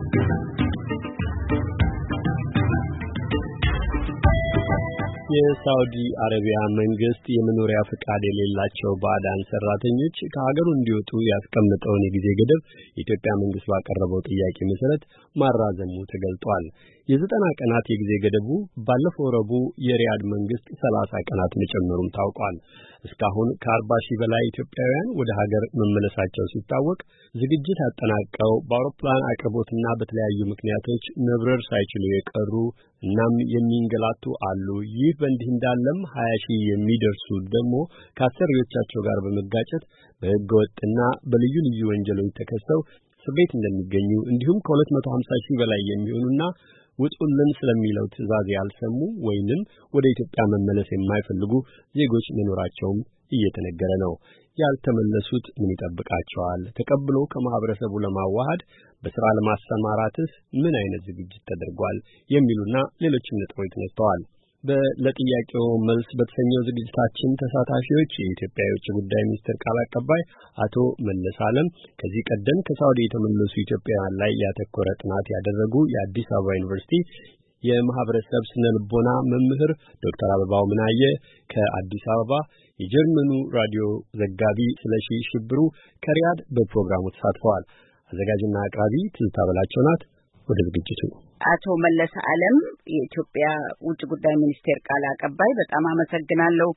የሳውዲ አረቢያ መንግስት የመኖሪያ ፍቃድ የሌላቸው ባዕዳን ሰራተኞች ከሀገሩ እንዲወጡ ያስቀመጠውን የጊዜ ገደብ የኢትዮጵያ መንግስት ባቀረበው ጥያቄ መሰረት ማራዘሙ ተገልጧል። የ90 ቀናት የጊዜ ገደቡ ባለፈው ረቡዕ የሪያድ መንግስት 30 ቀናት መጨመሩም ታውቋል። እስካሁን ከ40 ሺህ በላይ ኢትዮጵያውያን ወደ ሀገር መመለሳቸው ሲታወቅ ዝግጅት አጠናቀው በአውሮፕላን አቅርቦትና በተለያዩ ምክንያቶች መብረር ሳይችሉ የቀሩ እናም የሚንገላቱ አሉ። ይህ በእንዲህ እንዳለም 20 ሺህ የሚደርሱ ደግሞ ከአሰሪዎቻቸው ጋር በመጋጨት በህገወጥና በልዩ ልዩ ወንጀሎች ተከሰው እስር ቤት እንደሚገኙ እንዲሁም ከ250 ሺህ በላይ የሚሆኑና ውጡልን ስለሚለው ትዕዛዝ ያልሰሙ ወይንም ወደ ኢትዮጵያ መመለስ የማይፈልጉ ዜጎች መኖራቸውም እየተነገረ ነው። ያልተመለሱት ምን ይጠብቃቸዋል? ተቀብሎ ከማህበረሰቡ ለማዋሃድ በስራ ለማሰማራትስ ምን አይነት ዝግጅት ተደርጓል? የሚሉና ሌሎችም ነጥቦች ተነስተዋል። ለጥያቄው መልስ በተሰኘው ዝግጅታችን ተሳታፊዎች የኢትዮጵያ የውጭ ጉዳይ ሚኒስትር ቃል አቀባይ አቶ መለስ ዓለም፣ ከዚህ ቀደም ከሳውዲ የተመለሱ ኢትዮጵያውያን ላይ ያተኮረ ጥናት ያደረጉ የአዲስ አበባ ዩኒቨርሲቲ የማህበረሰብ ስነ ልቦና መምህር ዶክተር አበባው ምናየ ከአዲስ አበባ፣ የጀርመኑ ራዲዮ ዘጋቢ ስለሺ ሽብሩ ከሪያድ በፕሮግራሙ ተሳትፈዋል። አዘጋጅና አቅራቢ ትዝታ በላቸው ናት። ወደ ዝግጅቱ። አቶ መለስ ዓለም የኢትዮጵያ ውጭ ጉዳይ ሚኒስቴር ቃል አቀባይ፣ በጣም አመሰግናለሁ።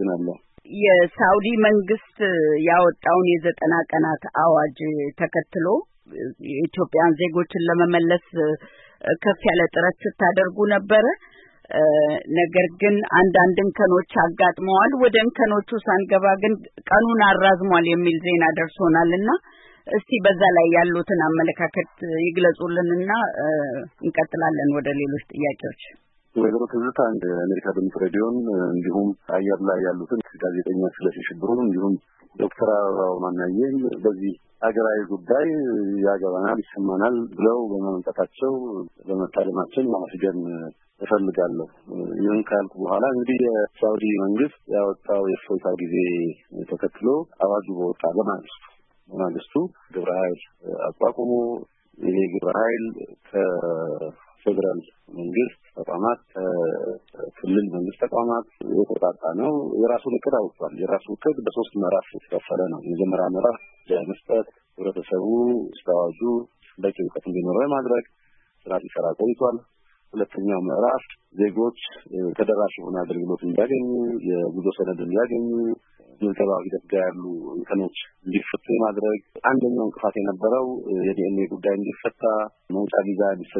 የሳውዲ መንግስት ያወጣውን የ90 ቀናት አዋጅ ተከትሎ የኢትዮጵያን ዜጎችን ለመመለስ ከፍ ያለ ጥረት ስታደርጉ ነበረ። ነገር ግን አንዳንድ እንከኖች አጋጥመዋል። ወደ እንከኖቹ ሳንገባ ግን ቀኑን አራዝሟል የሚል ዜና ደርሶናልና እስቲ በዛ ላይ ያሉትን አመለካከት ይግለጹልንና እንቀጥላለን ወደ ሌሎች ጥያቄዎች። ወይዘሮ ትዝታ እንደ አሜሪካ ድምፅ ሬዲዮን እንዲሁም አየር ላይ ያሉትን ጋዜጠኛ ስለሺ ሽብሩን እንዲሁም ዶክተር አበባው ማናየን በዚህ ሀገራዊ ጉዳይ ያገባናል ይሰማናል ብለው በመምጣታቸው በመታደማችን ማመስገን እፈልጋለሁ። ይህን ካልኩ በኋላ እንግዲህ የሳውዲ መንግስት ያወጣው የእፎይታ ጊዜ ተከትሎ አዋጁ በወጣ በማግስቱ ግብረ ኃይል አቋቁሞ ይሄ ግብረ ኃይል ከፌደራል መንግስት ተቋማት ከክልል መንግስት ተቋማት የተውጣጣ ነው። የራሱን እቅድ አውጥቷል። የራሱ እቅድ በ3 ምዕራፍ የተከፈለ ነው። የመጀመሪያ ምዕራፍ ለመስጠት ህብረተሰቡ አዋጁ በቂ እውቀት እንዲኖረው ማድረግ ስራ ሲሰራ ቆይቷል። ሁለተኛው ምዕራፍ ዜጎች ተደራሽ የሆነ አገልግሎት እንዲያገኙ፣ የጉዞ ሰነድ እንዲያገኙ፣ የሰብአዊ ሂደት ጋር ያሉ እንከኖች እንዲፈቱ ማድረግ። አንደኛው እንቅፋት የነበረው የዲኤንኤ ጉዳይ እንዲፈታ፣ መውጫ ቪዛ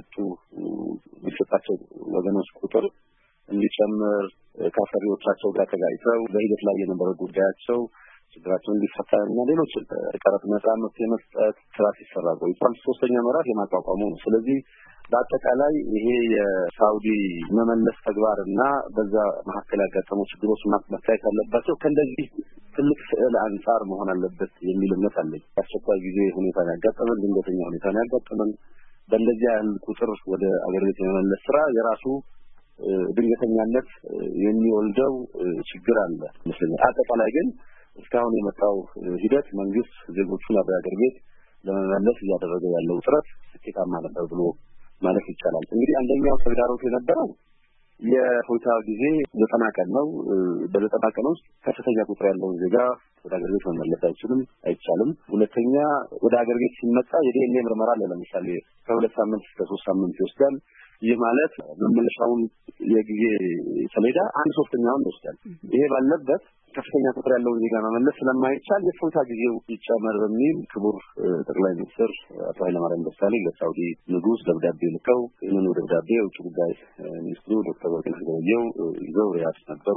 የሚሰጣቸው ወገኖች ቁጥር እንዲጨምር፣ ከአሰሪዎቻቸው ጋር ተጋጭተው በሂደት ላይ የነበረው ጉዳያቸው ችግራቸው እንዲፈታ እና ሌሎች ቀረጥ ነጻ መብት የመስጠት ስራ ሲሰራ ቆይቷል። ሶስተኛ ምዕራፍ የማቋቋሙ ነው። ስለዚህ በአጠቃላይ ይሄ የሳውዲ መመለስ ተግባርና በዛ መካከል ያጋጠሙ ችግሮች መታየት አለባቸው። ከእንደዚህ ትልቅ ስዕል አንጻር መሆን አለበት የሚል እምነት አለኝ። አስቸኳይ ጊዜ ሁኔታ ያጋጠመን፣ ድንገተኛ ሁኔታ ያጋጠመን፣ በእንደዚህ ያህል ቁጥር ወደ አገር ቤት የመመለስ ስራ የራሱ ድንገተኛነት የሚወልደው ችግር አለ ይመስለኛል። አጠቃላይ ግን እስካሁን የመጣው ሂደት መንግስት ዜጎቹን ወደ አገር ቤት ለመመለስ እያደረገ ያለው ጥረት ስኬታማ ነበር ብሎ ማለት ይቻላል። እንግዲህ አንደኛው ተግዳሮት የነበረው የፎይታ ጊዜ 90 ቀን ነው። በ90 ቀን ውስጥ ከፍተኛ ቁጥር ያለው ዜጋ ወደ አገር ቤት መመለስ አይቻልም። ሁለተኛ ወደ አገር ቤት ሲመጣ የዲኤንኤ ምርመራ አለ። ለምሳሌ ከ2 ሳምንት እስከ 3 ሳምንት ይወስዳል። ይህ ማለት መመለሻውን የጊዜ ሰሌዳ 1/3ኛውን ይወስዳል። ይሄ ባለበት ከፍተኛ ቁጥር ያለው ዜጋ መመለስ ስለማይቻል የፎይታ ጊዜው ይጨመር በሚል ክቡር ጠቅላይ ሚኒስትር አቶ ኃይለማርያም ደሳለኝ ለሳውዲ ንጉስ ደብዳቤ ልከው ይህንን ደብዳቤ የውጭ ጉዳይ ሚኒስትሩ ዶክተር ወርቅነህ ገበየሁ ይዘው ሪያድ ነበሩ።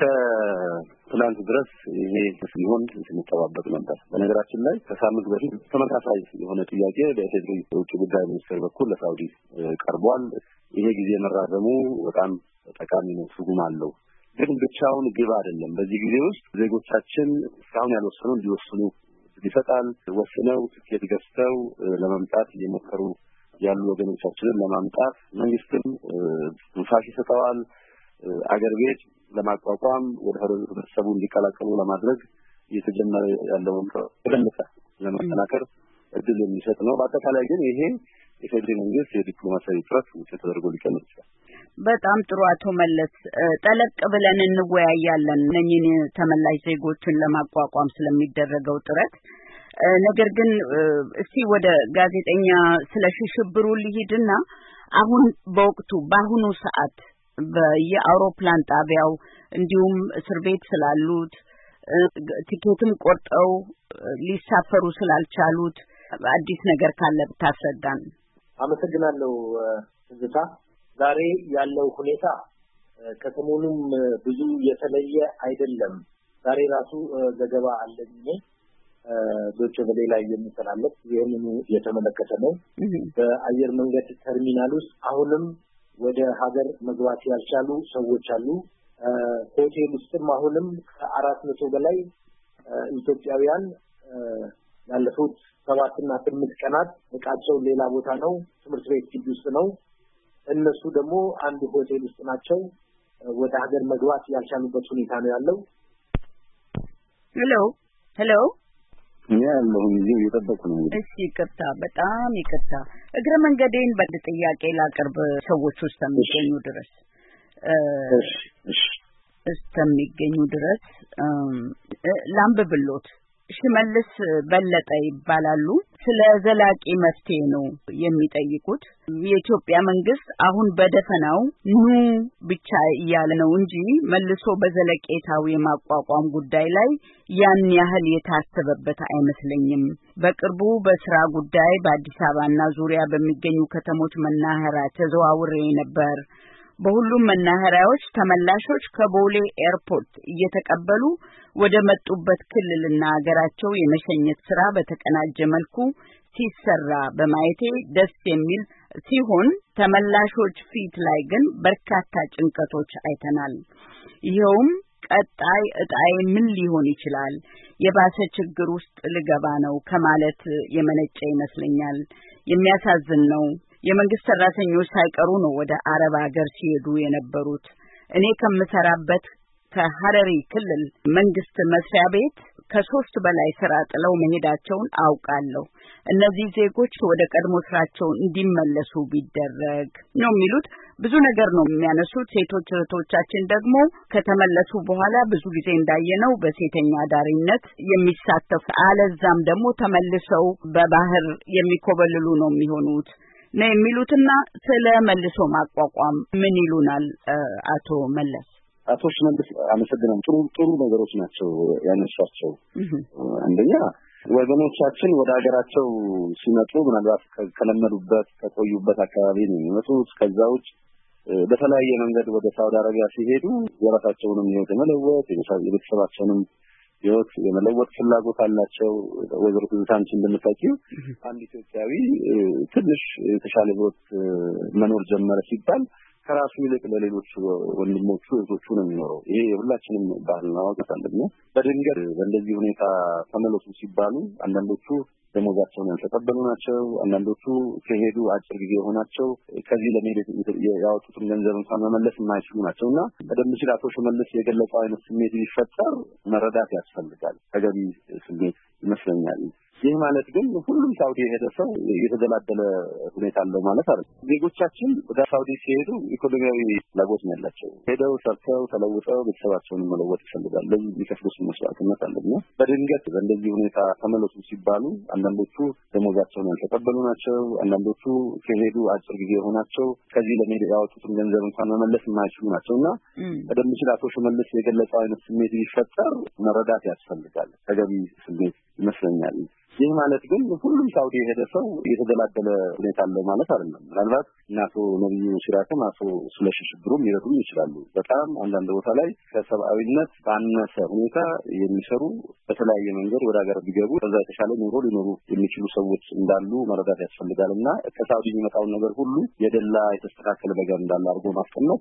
ከትላንት ድረስ ይሄ ሲሆን ስንጠባበቅ ነበር። በነገራችን ላይ ከሳምንት በፊት ተመሳሳይ የሆነ ጥያቄ በኢፌዴሪ የውጭ ጉዳይ ሚኒስትር በኩል ለሳውዲ ቀርቧል። ይሄ ጊዜ መራዘሙ በጣም ጠቃሚ ነው፣ ትርጉም አለው። ግን ብቻውን ግብ አይደለም። በዚህ ጊዜ ውስጥ ዜጎቻችን እስካሁን ያልወሰኑ እንዲወስኑ ይፈጣል። ወስነው ትኬት ገዝተው ለመምጣት እየሞከሩ ያሉ ወገኖቻችንን ለማምጣት መንግስትም ትንፋሽ ይሰጠዋል። አገር ቤት ለማቋቋም ወደ ህብረተሰቡ እንዲቀላቀሉ ለማድረግ እየተጀመረ ያለውን በደንብ ለማጠናከር እድል የሚሰጥ ነው። በአጠቃላይ ግን ይሄ የፌዴራል መንግስት የዲፕሎማሲያዊ ጥረት ውጤት ተደርጎ ሊቀመጥ ይችላል። በጣም ጥሩ አቶ መለስ፣ ጠለቅ ብለን እንወያያለን እነኚህን ተመላሽ ዜጎችን ለማቋቋም ስለሚደረገው ጥረት። ነገር ግን እስቲ ወደ ጋዜጠኛ ስለሺ ሽብሩ ልሂድና አሁን በአሁኑ ሰዓት በየአውሮፕላን ጣቢያው እንዲሁም እስር ቤት ስላሉት ቲኬትም ቆርጠው ሊሳፈሩ ስላልቻሉት አዲስ ነገር ካለ ብታስረዳን። አመሰግናለሁ ትዝታ። ዛሬ ያለው ሁኔታ ከሰሞኑም ብዙ የተለየ አይደለም። ዛሬ ራሱ ዘገባ አለኝ ዶቼ ቬለ ላይ የሚተላለፍ ይህንን የተመለከተ ነው። በአየር መንገድ ተርሚናል ውስጥ አሁንም ወደ ሀገር መግባት ያልቻሉ ሰዎች አሉ። ሆቴል ውስጥም አሁንም ከ400 በላይ ኢትዮጵያውያን ያለፉት 7 እና 8 ቀናት እቃቸው ሌላ ቦታ ነው፣ ትምህርት ቤት ግቢ ውስጥ ነው። እነሱ ደግሞ አንድ ሆቴል ውስጥ ናቸው። ወደ ሀገር መግባት ያልቻሉበት ሁኔታ ነው ያለው። ሄሎ ያለው እዚህ እየተጠበቁ ነው። እሺ፣ ይቅርታ፣ በጣም ይቅርታ። እግረ መንገዴን በጥያቄ ላቀርብ ሰዎች ውስጥ የሚገኙ ድረስ እስከሚገኙ ድረስ ላንብብሎት። ሽመልስ በለጠ ይባላሉ። ስለ ዘላቂ መፍትሄ ነው የሚጠይቁት። የኢትዮጵያ መንግስት አሁን በደፈናው ኑ ብቻ እያለ ነው እንጂ መልሶ በዘለቄታው የማቋቋም ጉዳይ ላይ ያን ያህል የታሰበበት አይመስለኝም። በቅርቡ በስራ ጉዳይ በአዲስ አበባና ዙሪያ በሚገኙ ከተሞች መናኸሪያ ተዘዋውሬ ነበር። በሁሉም መናኸሪያዎች ተመላሾች ከቦሌ ኤርፖርት እየተቀበሉ ወደ መጡበት ክልልና ሀገራቸው የመሸኘት ስራ በተቀናጀ መልኩ ሲሰራ በማየቴ ደስ የሚል ሲሆን ተመላሾች ፊት ላይ ግን በርካታ ጭንቀቶች አይተናል። ይኸውም ቀጣይ እጣዬ ምን ሊሆን ይችላል፣ የባሰ ችግር ውስጥ ልገባ ነው ከማለት የመነጨ ይመስለኛል። የሚያሳዝን ነው። የመንግስት ሰራተኞች ሳይቀሩ ነው ወደ አረብ ሀገር ሲሄዱ የነበሩት። እኔ ከምሰራበት ከሐረሪ ክልል መንግስት መስሪያ ቤት ከ3 በላይ ስራ ጥለው መሄዳቸውን አውቃለሁ። እነዚህ ዜጎች ወደ ቀድሞ ስራቸው እንዲመለሱ ቢደረግ ነው የሚሉት። ብዙ ነገር ነው የሚያነሱት። ሴቶች እህቶቻችን ደግሞ ከተመለሱ በኋላ ብዙ ጊዜ እንዳየነው በሴተኛ ዳሪነት የሚሳተፉ አለዛም ደግሞ ተመልሰው በባህር የሚኮበልሉ ነው የሚሆኑት ነው የሚሉትና ስለ መልሶ ማቋቋም ምን ይሉናል አቶ መለስ? አቶ ሽመልስ አመሰግናለሁ። ጥሩ ነገሮች ናቸው ያነሳቸው። አንደኛ ወገኖቻችን ወደ ሀገራቸው ሲመጡ ምናልባት ከለመዱበት ከቆዩበት አካባቢ ነው የሚመጡት። ከዛው በተለያየ መንገድ ወደ ሳውዲ አረቢያ ሲሄዱ የራሳቸውንም ህይወት መለወጥ የቤተሰባቸውንም ህይወት የመለወጥ ፍላጎት አላቸው። ወይዘሮ ትዝታንቺ እንደምታውቂው አንድ ኢትዮጵያዊ ትንሽ የተሻለ ህይወት መኖር ጀመረ ሲባል ከራሱ ይልቅ ለሌሎች ወንድሞቹ እህቶቹ ነው የሚኖረው። ይሄ የሁላችንም ባህልና ወግ አለና በድንገት በእንደዚህ ሁኔታ ተመለሱ ሲባሉ አንዳንዶቹ ደሞዛቸውን ያልተቀበሉ ናቸው። አንዳንዶቹ ከሄዱ አጭር ጊዜ ሆናቸው ከዚህ ለመሄድ ያወጡትን ገንዘብ እንኳን መመለስ የማይችሉ ናቸውና ቀደም ሲል አቶ ሽመልስ የገለጸው አይነት ስሜት ቢፈጠር መረዳት ያስፈልጋል። ተገቢ ስሜት ይመስለኛል። ይህ ማለት ግን ሁሉም ሳውዲ የሄደ ሰው የተደላደለ ሁኔታ አለው ማለት አይደለም። ዜጎቻችን ወደ ሳውዲ ሲሄዱ ኢኮኖሚያዊ ፍላጎት ነው ያላቸው። ሄደው ሰርተው ተለውጠው ቤተሰባቸውን መለወጥ ይፈልጋሉ። ለዚህ የሚከፍሉት መስዋዕትነት አለና በድንገት በእንደዚህ ሁኔታ ተመለሱ ሲባሉ አንዳንዶቹ ደሞዛቸውን ያልተቀበሉ ናቸው። አንዳንዶቹ ከሄዱ አጭር ጊዜ ሆናቸው ከዚህ ለመሄድ ያወጡትን ገንዘብ እንኳን መመለስ የማይችሉ ናቸውና ቀደም ሲል አቶ ሽመልስ የገለጸው አይነት ስሜት ቢፈጠር መረዳት ያስፈልጋል። ተገቢ ስሜት ይመስለኛል። ይህ ማለት ግን ሁሉም ሳውዲ የሄደ ሰው የተደላደለ ሁኔታ አለው ማለት አይደለም። ምናልባት እናቶ ነብዩ ሲራክም አቶ ስለሺ ሽብሩም ሊረዱም ይችላሉ። በጣም አንዳንድ ቦታ ላይ ከሰብአዊነት ባነሰ ሁኔታ የሚሰሩ በተለያየ መንገድ ወደ ሀገር ቢገቡ ከዛ የተሻለ ኑሮ ሊኖሩ የሚችሉ ሰዎች እንዳሉ መረዳት ያስፈልጋልና ከሳውዲ የሚመጣውን ነገር ሁሉ የደላ የተስተካከለ ነገር እንዳለ አድርጎ ማስቀመጥ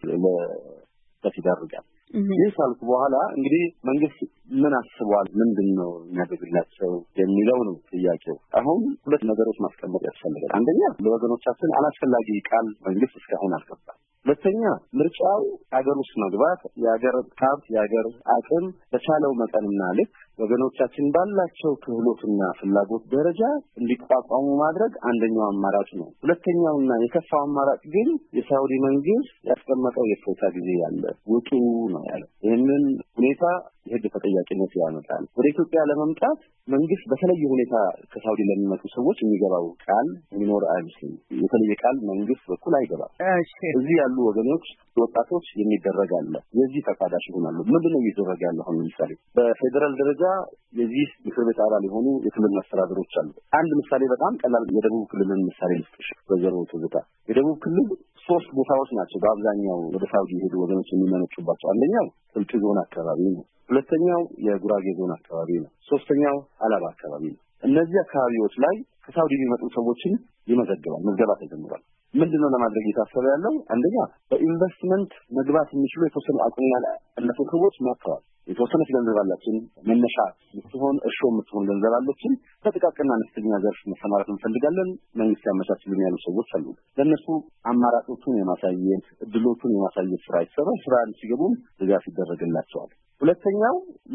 ለስህተት ይዳርጋል። ይህ ካልኩ በኋላ እንግዲህ መንግስት ምን አስቧል፣ ምንድነው የሚያደርግላቸው የሚለው ነው ጥያቄው። አሁን ሁለት ነገሮች ማስቀመጥ ያስፈልጋል። አንደኛ ለወገኖቻችን አላስፈላጊ ቃል መንግስት እስካሁን አልገባም። ሁለተኛ ምርጫው ሀገር ውስጥ መግባት የሀገር ሀብት የሀገር አቅም በቻለው መጠንና ልክ ወገኖቻችን ባላቸው ክህሎትና ፍላጎት ደረጃ እንዲቋቋሙ ማድረግ አንደኛው አማራጭ ነው። ሁለተኛውና የከፋው አማራጭ ግን የሳውዲ መንግስት ያስቀመጠው የፎታ ጊዜ ያለ ውጡ ነው ያለው። ይህንን ሁኔታ የህግ ተጠያቂነት ያመጣል። ወደ ኢትዮጵያ ለመምጣት መንግስት በተለየ ሁኔታ ከሳውዲ ለሚመጡ ሰዎች የሚገባው ቃል የሚኖር አይመስልም። የተለየ ቃል መንግስት በኩል አይገባም። እዚህ ያሉ ወገኖች ወጣቶች የሚደረግ አለ። የዚህ ተቋዳሽ ይሆናሉ። ምንድነው እየተደረገ ያለው? አሁን ለምሳሌ በፌደራል ደረጃ የዚህ ምክር ቤት አባል የሆኑ የክልል መስተዳድሮች አሉ። አንድ ምሳሌ በጣም ቀላል የደቡብ ክልልን ምሳሌ ልስጥሽ። በዘርው ትዝታ የደቡብ ክልል 3 ቦታዎች ናቸው በአብዛኛው ወደ ሳውዲ የሄዱ ወገኖች የሚመነጩባቸው። አንደኛው ስልጤ ዞን አካባቢ ነው። ሁለተኛው የጉራጌ ዞን አካባቢ ነው። ሶስተኛው አላባ አካባቢ ነው። እነዚህ አካባቢዎች ላይ ከሳውዲ የሚመጡ ሰዎችን ይመዘግባል። ምዝገባ ተጀምሯል። ምንድነው ለማድረግ የታሰበ ያለው? አንደኛ በኢንቨስትመንት መግባት የሚችሉ የተወሰኑ አቅም ያላቸው ሰዎች መጥተዋል። የተወሰነ ገንዘብ አላችን መነሻ የምትሆን እርሾ የምትሆን ገንዘብ አለችን። በጥቃቅንና አነስተኛ ዘርፍ መሰማራት እንፈልጋለን። መንግስት ያመቻችልን ያሉ ሰዎች አሉ። ለእነሱ አማራጮቹን የማሳየት እድሎቹን የማሳየት ስራ ይሰራል። ስራ ሲገቡም ድጋፍ ይደረግላቸዋል። ሁለተኛው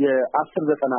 የ10-90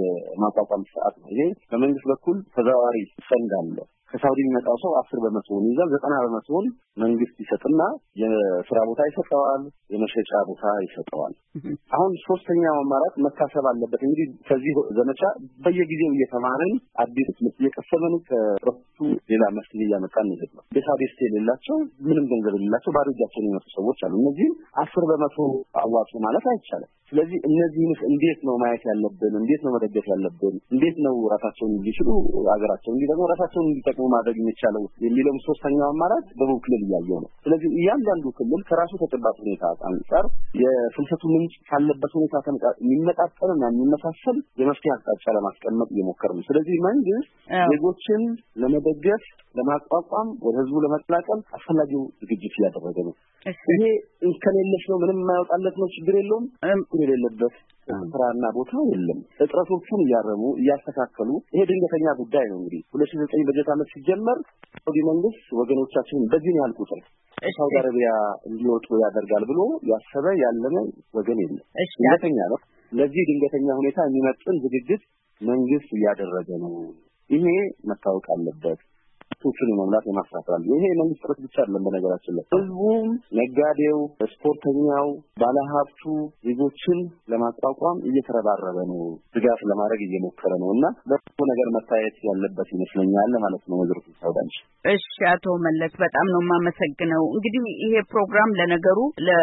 የማቋቋም ስርዓት ነው። ይሄ በመንግስት በኩል ተዘዋዋሪ ፈንድ አለ። ከሳውዲ የሚመጣው ሰው 10% ይይዛል። 90% መንግስት ይሰጥና የስራ ቦታ ይሰጠዋል፣ የመሸጫ ቦታ ይሰጠዋል። አሁን ሶስተኛው አማራጭ መታሰብ አለበት። እንግዲህ ከዚህ ዘመቻ በየጊዜው እየተማረን አዲስ ትምህርት እየቀሰመን ከረፍቱ ሌላ መፍትሄ እያመጣን ነው። በሳውዲ ስቴት የሌላቸው ምንም ገንዘብ የሌላቸው ባዶ እጃቸውን የሚመጡ ሰዎች አሉ። እነዚህ 10% አዋጡ ማለት አይቻልም። ስለዚህ እነዚህን እንዴት ነው ማየት ያለብን? እንዴት ነው መደገፍ ያለብን? እንዴት ነው ራሳቸውን እንዲችሉ አገራቸውን እንዲጠቅሙ ራሳቸውን እንዲጠቅሙ ማድረግ የሚቻለው የሚለው ሶስተኛው አማራጭ በደቡብ ክልል እያየው ነው። ስለዚህ እያንዳንዱ ክልል ከራሱ ተጨባጭ ሁኔታ አንፃር የፍልሰቱ ምንጭ ካለበት ሁኔታ የሚመጣጠንና የሚመሳሰል የመፍትሄ አቅጣጫ ለማስቀመጥ እየሞከረ ነው። ስለዚህ መንግስት ዜጎችን ለመደገፍ ለማቋቋም ወደ ህዝቡ ለመቀላቀል አስፈላጊው ዝግጅት እያደረገ ነው። ይሄ ከሌለሽ ነው ምንም የማይወጣለት ነው። ችግር የለውም። የሌለበት ስራና ቦታ የለም። እጥረቶቹን እያረሙ እያስተካከሉ ይሄ ድንገተኛ ጉዳይ ነው። እንግዲህ 2009 በጀት ዓመት ሲጀመር ሳውዲ መንግስት ወገኖቻችንን በዚህ ያህል ቁጥር ሳውዲ አረቢያ እንዲወጡ ያደርጋል ብሎ ያሰበ ያለነ ወገን የለም። ድንገተኛ ነው። ለዚህ ድንገተኛ ሁኔታ የሚመጥን ዝግጅት መንግስት እያደረገ ነው። ይሄ መታወቅ አለበት። ቱቹን መምላት የማስተካከል ይሄ መንግስት ጥረት ብቻ አይደለም። በነገራችን ላይ ህዝቡም፣ ነጋዴው፣ ስፖርተኛው፣ ባለሀብቱ ዜጎችን ለማቋቋም እየተረባረበ ነው። ድጋፍ ለማድረግ እየሞከረ ነውና በጥሩ ነገር መታየት ያለበት ይመስለኛል ማለት ነው። ወዝርቱ ሳውዳንሽ። እሺ አቶ መለስ በጣም ነው የማመሰግነው። እንግዲህ ይሄ ፕሮግራም ለነገሩ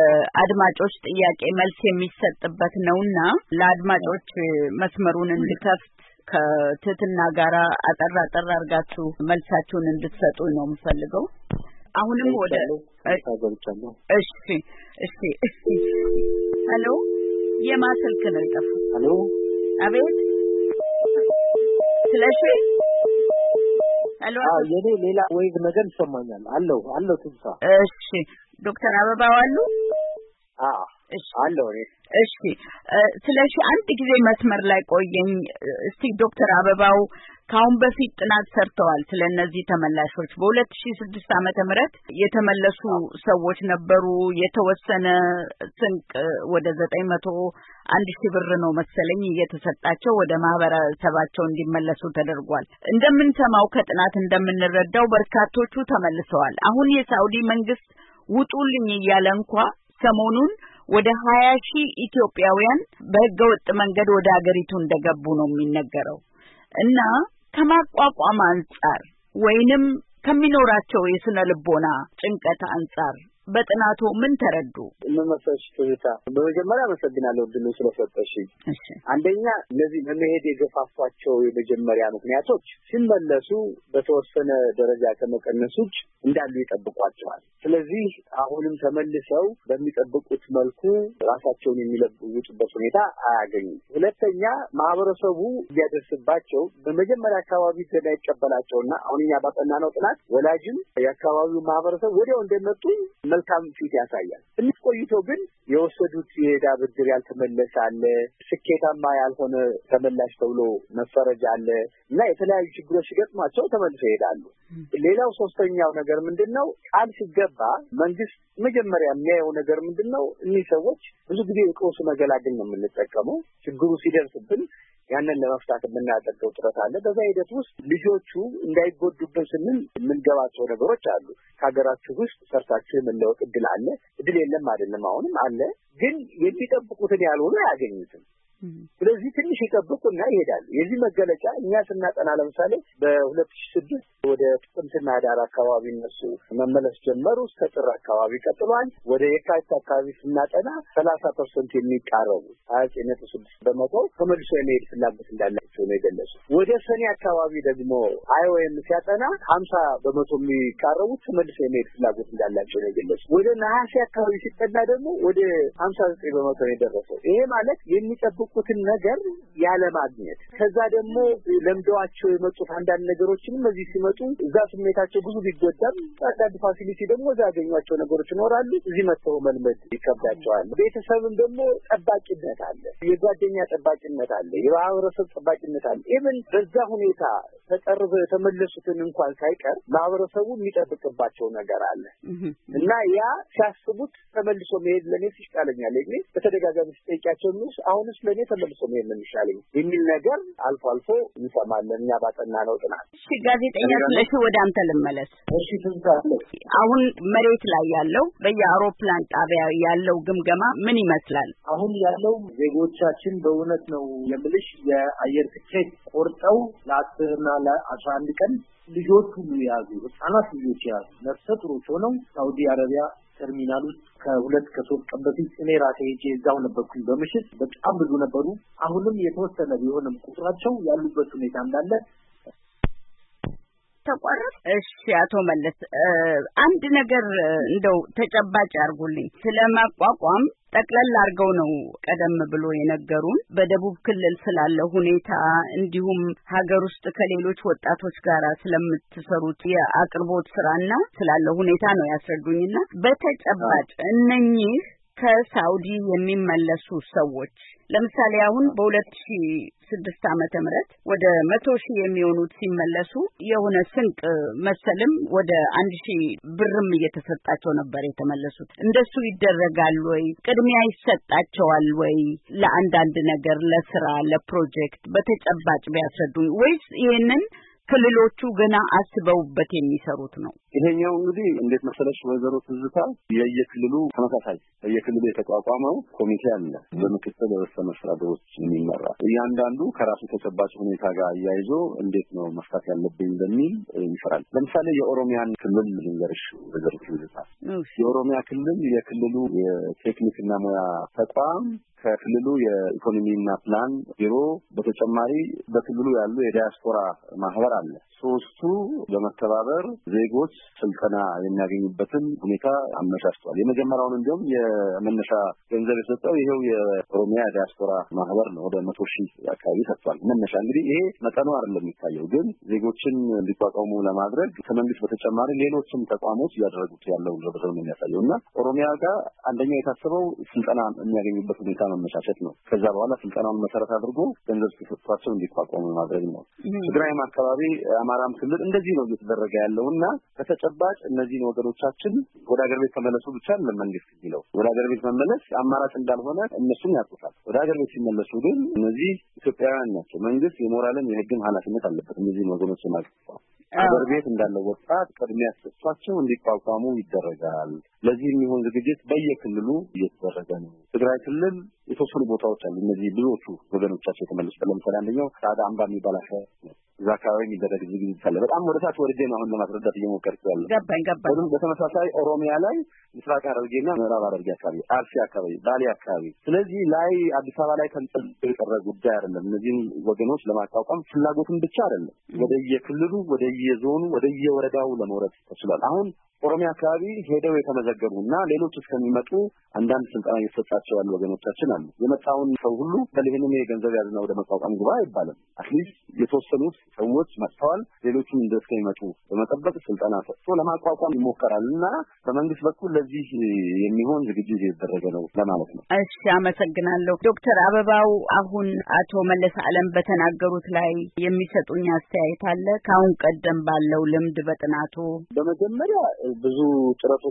ለአድማጮች ጥያቄ መልስ የሚሰጥበት ነውና ለአድማጮች መስመሩን እንድከፍት ከትትና ጋራ አጠራ አድርጋችሁ መልሳችሁን እንድትሰጡ ነው የምፈልገው። አሁንም ወደ እሺ ሄሎ የማስልክ ነው የጠፋው። ሄሎ አቤት ስለሽ ሄሎ የኔ ሌላ ወይብ ነገር ይሰማኛል። አለው ትንሳ። እሺ ዶክተር አበባው አሉ? እሺ አለው። እሺ ስለሽ አንድ ጊዜ መስመር ላይ ቆየኝ እስቲ። ዶክተር አበባው ካሁን በፊት ጥናት ሰርተዋል ስለነዚህ ተመላሾች። በ2006 ዓመተ ምህረት የተመለሱ ሰዎች ነበሩ። የተወሰነ ስንቅ ወደ 901,000 ብር ነው መሰለኝ እየተሰጣቸው ወደ ማህበረሰባቸው እንዲመለሱ ተደርጓል። እንደምንሰማው ከጥናት እንደምንረዳው በርካቶቹ ተመልሰዋል። አሁን የሳውዲ መንግስት ውጡልኝ እያለ እንኳን ሰሞኑን ወደ 20,000 ኢትዮጵያውያን በህገወጥ መንገድ ወደ ሀገሪቱ እንደገቡ ነው የሚነገረው። እና ከማቋቋም አንፃር ወይንም ከሚኖራቸው የስነ ልቦና ጭንቀት አንፃር በጥናቱ ምን ተረዱ? መመሰሽ ትዝታ፣ በመጀመሪያ አመሰግናለሁ እድሉን ስለሰጠሽ። አንደኛ እነዚህ ለመሄድ የገፋፏቸው የመጀመሪያ ምክንያቶች ሲመለሱ በተወሰነ ደረጃ ከመቀነስ ውጭ እንዳሉ ይጠብቋቸዋል። ስለዚህ አሁንም ተመልሰው በሚጠብቁት መልኩ ራሳቸውን የሚለውጡበት ሁኔታ አያገኙም። ሁለተኛ ማህበረሰቡ ሊያደርስባቸው በመጀመሪያ አካባቢ ገና ይቀበላቸውና አሁን እኛ ባጠናነው ጥናት ወላጅም የአካባቢው ማህበረሰብ ወዲያው እንደመጡ መልካም ፊት ያሳያል። ትንሽ ቆይቶ ግን የወሰዱት የዕዳ ብድር ያልተመለሰ አለ፣ ስኬታማ ያልሆነ ተመላሽ ተብሎ መፈረጃ አለ እና የተለያዩ ችግሮች ሲገጥሟቸው ተመልሰው ይሄዳሉ። ሌላው ሶስተኛው ነገር ምንድነው? ቃል ሲገባ መንግስት መጀመሪያ የሚያየው ነገር ምንድነው? እነዚህ ሰዎች ብዙ ጊዜ የቀውስ መገላገል ነው የምንጠቀመው። ችግሩ ሲደርስብን ያንን ለመፍታት የምናደርገው ጥረት አለ። በዛ ሂደት ውስጥ ልጆቹ እንዳይጎዱብን ስንል የምንገባቸው ነገሮች አሉ። ከሀገራችሁ ውስጥ ሰርታችሁ የመለወጥ እድል አለ። እድል የለም አይደለም፣ አሁንም አለ። ግን የሚጠብቁትን ያልሆነ አያገኙትም። ስለዚህ ትንሽ ይጠብቁና ይሄዳሉ። የዚህ መገለጫ እኛ ስናጠና ለምሳሌ በ2006 ወደ ጥቅምትና ዳር አካባቢ እነሱ መመለስ ጀመሩ። እስከ ጥር አካባቢ ቀጥሏል። ወደ የካቲት አካባቢ ስናጠና 30% የሚቃረቡ 29.6% ተመልሶ የመሄድ ፍላጎት እንዳላቸው ነው የገለጹት። ወደ ሰኔ አካባቢ ደግሞ አይኦኤም ሲያጠና 50% የሚቃረቡት ተመልሶ የመሄድ ፍላጎት እንዳላቸው ነው የገለጹት። ወደ ነሐሴ አካባቢ ሲጠና ደግሞ ወደ 59% ነው የደረሰው። ይሄ ማለት የሚጠብቁትን ነገር ያለ ማግኘት ከዛ ደግሞ ለምደዋቸው የመጡት አንዳንድ ነገሮችንም እዚህ ሲመጡ እዛ ስሜታቸው ብዙ ቢጎዳም አንዳንድ ፋሲሊቲ ደግሞ እዛ ያገኟቸው ነገሮች ይኖራሉ። እዚህ መጥተው መልመድ ይከብዳቸዋል። ቤተሰብም ደግሞ ጠባቂነት አለ፣ የጓደኛ ጠባቂነት አለ፣ የማህበረሰብ ጠባቂነት አለ። ኢቭን በዛ ሁኔታ ተቀርበው የተመለሱትን እንኳን ሳይቀር ማህበረሰቡ የሚጠብቅባቸው ነገር አለ እና ያ ሲያስቡት ተመልሶ መሄድ ለኔ ይሻለኛል እንጂ በተደጋጋሚ ስጠይቃቸው አሁንስ ለኔ ተመልሶ መሄድ ነው የሚሻለኝ የሚል ነገር አልፎ አልፎ እንሰማለን። እኛ ባጠና ነው ጥናት። እሺ ጋዜጠኛ ስለሽ ወደ አንተ ልመለስ። እሺ ትንታለ አሁን መሬት ላይ ያለው በየአውሮፕላን ጣቢያ ያለው ግምገማ ምን ይመስላል? አሁን ያለው ዜጎቻችን በእውነት ነው የምልሽ የአየር ትኬት ቆርጠው ለ10 እና ለ11 ቀን ልጆች ሁሉ ያዙ፣ ህፃናት ልጆች ያዙ፣ ነፍሰ ጡሮች ሆነው ሳውዲ አረቢያ ተርሚናል ውስጥ ከ2-3 ቀን በፊት እኔ ራሴ ሄጄ እዛው ነበርኩኝ። በምሽት በጣም ብዙ ነበሩ። አሁንም የተወሰነ ቢሆንም ቁጥራቸው ያሉበት ሁኔታ እንዳለ ተቋረጥ። እሺ አቶ መለስ አንድ ነገር እንደው ተጨባጭ አድርጉልኝ። ስለማቋቋም ጠቅለል አድርገው ነው ቀደም ብሎ የነገሩን። በደቡብ ክልል ስላለው ሁኔታ እንዲሁም ሀገር ውስጥ ከሌሎች ወጣቶች ጋር ስለምትሰሩት የአቅርቦት ስራና ስላለው ሁኔታ ነው ያስረዱኝና በተጨባጭ እነኚህ ከሳውዲ የሚመለሱ ሰዎች ለምሳሌ አሁን በ2006 ዓመተ ምህረት ወደ 100,000 የሚሆኑት ሲመለሱ የሆነ ስንቅ መሰልም ወደ 1,000 ብርም እየተሰጣቸው ነበር የተመለሱት። እንደሱ ይደረጋል ወይ? ቅድሚያ ይሰጣቸዋል ወይ? ለአንዳንድ ነገር ለስራ ለፕሮጀክት በተጨባጭ ቢያስረዱኝ ወይስ ይሄንን ክልሎቹ ገና አስበውበት የሚሰሩት ነው? ይሄኛው እንግዲህ እንዴት መሰለሽ ወይዘሮ ትዝታ የየክልሉ ተመሳሳይ የየክልሉ የተቋቋመው ኮሚቴ አለ በምክትል ርዕሰ መስተዳድሮች የሚመራ እያንዳንዱ ከራሱ ተጨባጭ ሁኔታ ጋር አያይዞ እንዴት ነው መፍታት ያለብኝ በሚል ይሰራል። ለምሳሌ የኦሮሚያን ክልል ልንገርሽ ወይዘሮ ትዝታ። የኦሮሚያ ክልል የክልሉ የቴክኒክና ሙያ ተቋም ከክልሉ የኢኮኖሚና ፕላን ቢሮ በተጨማሪ በክልሉ ያሉ የዲያስፖራ ማህበር አለ። ሶስቱ በመተባበር ዜጎች ስልጠና የሚያገኙበትን ሁኔታ አመቻችቷል። የመጀመሪያውን እንዲሁም የመነሻ ገንዘብ የሰጠው ይሄው የኦሮሚያ ዲያስፖራ ማህበር ነው። ወደ 100,000 አካባቢ ሰጥቷል። መነሻ እንግዲህ ይሄ መጠኑ አይደለም የሚታየው፣ ግን ዜጎችን እንዲቋቋሙ ለማድረግ ከመንግስት በተጨማሪ ሌሎችም ተቋሞች እያደረጉት ያለው ርብርብ ነው የሚያሳየውና ኦሮሚያ ጋር አንደኛው የታሰበው ስልጠና የሚያገኙበት ሁኔታ መመቻቸት ነው። ከዛ በኋላ ስልጠናውን መሰረት አድርጎ ገንዘብ ተሰጥቷቸው እንዲቋቋሙ ማድረግ ነው። ትግራይም አካባቢ አማራም ክልል እንደዚህ ነው እየተደረገ ያለውና በተጨባጭ እነዚህን ወገኖቻችን ወደ ሀገር ቤት ተመለሱ ብቻ ለመንግስት ይለው ወደ ሀገር ቤት መመለስ አማራጭ እንዳልሆነ እነሱም ያውቁታል። ወደ ሀገር ቤት ሲመለሱ ግን እነዚህ ኢትዮጵያውያን ናቸው። መንግስት የሞራልን የህግም ኃላፊነት አለበት እነዚህን ወገኖች ማግኘት። ሀገር ቤት እንዳለው ወጣት ቅድሚያ ተሰጥቷቸው እንዲቋቋሙ ይደረጋል። ለዚህ የሚሆን ዝግጅት በየክልሉ እየተደረገ ነው። ትግራይ ክልል የተወሰኑ ቦታዎች አሉ። እነዚህ ብዙዎቹ ወገኖቻቸው የተመለሱት ለምሳሌ አንደኛው ሳዳ አምባ የሚባል አካባቢ ነው። እዛ አካባቢ የሚደረግ ዝግጅት አለ። በጣም ወደ ታች ወርጄ ነው አሁን ለማስረዳት እየሞከርኩ ያለው። ገባኝ። በተመሳሳይ ኦሮሚያ ላይ ምስራቅ ሐረርጌና ምዕራብ ሐረርጌ አካባቢ፣ አርሲ አካባቢ፣ ባሌ አካባቢ። ስለዚህ ላይ አዲስ አበባ ላይ ተንጠልጥሎ የቀረ ጉዳይ አይደለም። እነዚህን ወገኖች ለማቋቋም ፍላጎትን ብቻ አይደለም፣ ወደየክልሉ ወደየዞኑ ወደየወረዳው ለመውረድ ተችሏል። አሁን ኦሮሚያ አካባቢ ሄደው የተመዘገቡና ሌሎች እስከሚመጡ አንዳንድ ስልጠና እየተሰጣቸው ያሉ ወገኖቻችን አሉ። የመጣውን ሰው ሁሉ በልህንም የገንዘብ ያዝና ወደ መቋቋም ግባ አይባልም። አትሊስት የተወሰኑት ሰዎች መጥተዋል። ሌሎቹም እንደስከሚመጡ በመጠበቅ ስልጠና ሰጥቶ ለማቋቋም ይሞከራልና በመንግስት በኩል ለዚህ የሚሆን ዝግጅት እየተደረገ ነው ለማለት ነው። እሺ፣ አመሰግናለሁ ዶክተር አበባው። አሁን አቶ መለስ ዓለም በተናገሩት ላይ የሚሰጡኝ አስተያየት አለ ከአሁን ቀደም ባለው ልምድ በጥናቱ? በመጀመሪያ ብዙ ጥረቶች እንዳሉ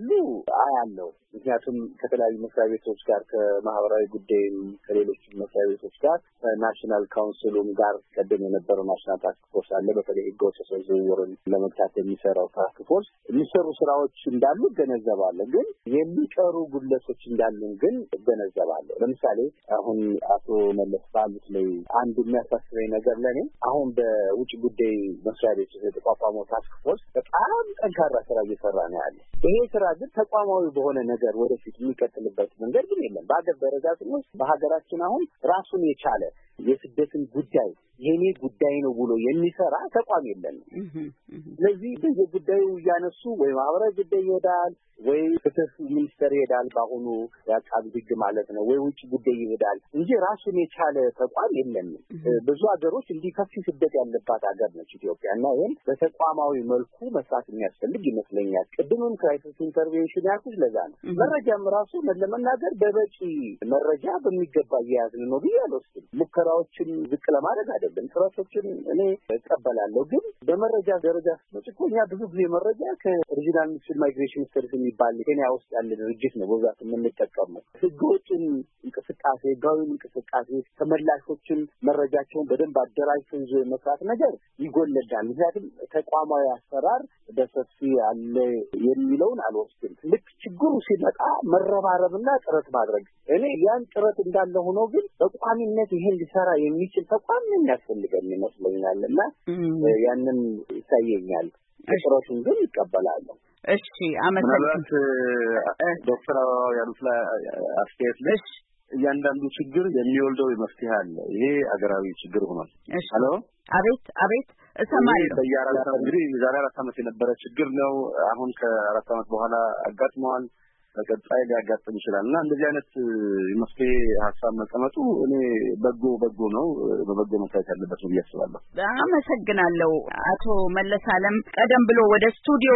እንዳሉ አያለው። ምክንያቱም ከተለያዩ መስሪያ ቤቶች ጋር ከማህበራዊ ጉዳይም ከሌሎች መስሪያ ቤቶች ጋር ናሽናል ካውንስሉም ጋር ቀደም የነበረው ናሽናል ታስክ ፎርስ አለ። በተለይ ህገወጥ የሰው ዝውውርን ለመግታት የሚሰራው ታስክ ፎርስ የሚሰሩ ስራዎች እንዳሉ እገነዘባለሁ። ግን የሚቀሩ ጉድለቶች እንዳሉ ግን እገነዘባለሁ። ለምሳሌ አሁን አቶ መለስ ባሉት ላይ አንድ የሚያሳስበኝ ነገር ለኔ አሁን በውጭ ጉዳይ መስሪያ ቤት የተቋቋመው ታስክ ፎርስ በጣም ጠንካራ ስራ እየሰራ ነው ያለው። ይሄ ስራ ግን ተቋማዊ በሆነ ነገር ወደፊት የሚቀጥልበት መንገድ ግን የለም። በአገር ደረጃ ስንወስድ በሀገራችን አሁን ራሱን የቻለ የስደትን ጉዳይ የኔ ጉዳይ ነው ብሎ የሚሰራ ተቋም የለንም። ስለዚህ በየጉዳዩ እያነሱ ወይ ማህበራዊ ጉዳይ ይሄዳል ወይ ፍትህ ሚኒስቴር ይሄዳል፣ በአሁኑ የአቃቢ ህግ ማለት ነው፣ ወይ ውጭ ጉዳይ ይሄዳል እንጂ ራሱን የቻለ ተቋም የለንም። ብዙ ሀገሮች እንዲህ ከፍ ስደት ያለባት ሀገር ነች ኢትዮጵያ እና ይሄን በተቋማዊ መልኩ መስራት የሚያስፈልግ ይመስለኛል። ቅድምም ክራይሲስ ኢንተርቬንሽን ያልኩት ለዛ ነው። መረጃም ራሱ ለመናገር በበቂ መረጃ በሚገባ እየያዝን ነው ብዬ አልወስድም። ሙከራዎችን ዝቅ ለማድረግ አይደለም፣ ጥረቶችን እኔ እቀበላለሁ። ግን በመረጃ ደረጃ እኛ ብዙ ጊዜ መረጃ ከሪጂናል ማይግሬሽን ሰርቪስ የሚባል ኬንያ ውስጥ ያለ ድርጅት ነው በብዛት የምንጠቀመው። ህገወጥን እንቅስቃሴ፣ ህጋዊን እንቅስቃሴ፣ ተመላሾችን መረጃቸውን በደንብ አደራጅቶ ይዞ የመስራት ነገር ይጎለዳል። ምክንያቱም ተቋማዊ አሰራር በሰፊ አለ የሚለውን አልወስድም። ልክ ችግሩ ሲመጣ መረባረብና ጥረት ማድረግ እኔ ያን ጥረት እንዳለ ሆኖ ግን በቋሚነት ይሄን ሊሰራ የሚችል ተቋም የሚያስፈልገን ይመስለኛል እና ያንን ይታየኛል። ጥረቱን ግን ይቀበላለሁ። እሺ አመሰግናለሁ። ዶክተር አበባው ያሉት ላይ አስተያየት ልጅ እያንዳንዱ ችግር የሚወልደው መፍትሄ አለ። ይሄ አገራዊ ችግር ሆኗል። ሄሎ፣ አቤት እሰማለሁ። በየአራት እንግዲህ ዛሬ 4 ዓመት የነበረ ችግር ነው። አሁን ከ4 ዓመት በኋላ አጋጥመዋል። በቀጣይ ሊያጋጥም ይችላል እና እንደዚህ አይነት መፍትሄ ሀሳብ መቀመጡ እኔ በጎ ነው፣ በበጎ መታየት ያለበት ነው ብዬ አስባለሁ። አመሰግናለሁ። አቶ መለስ አለም ቀደም ብሎ ወደ ስቱዲዮ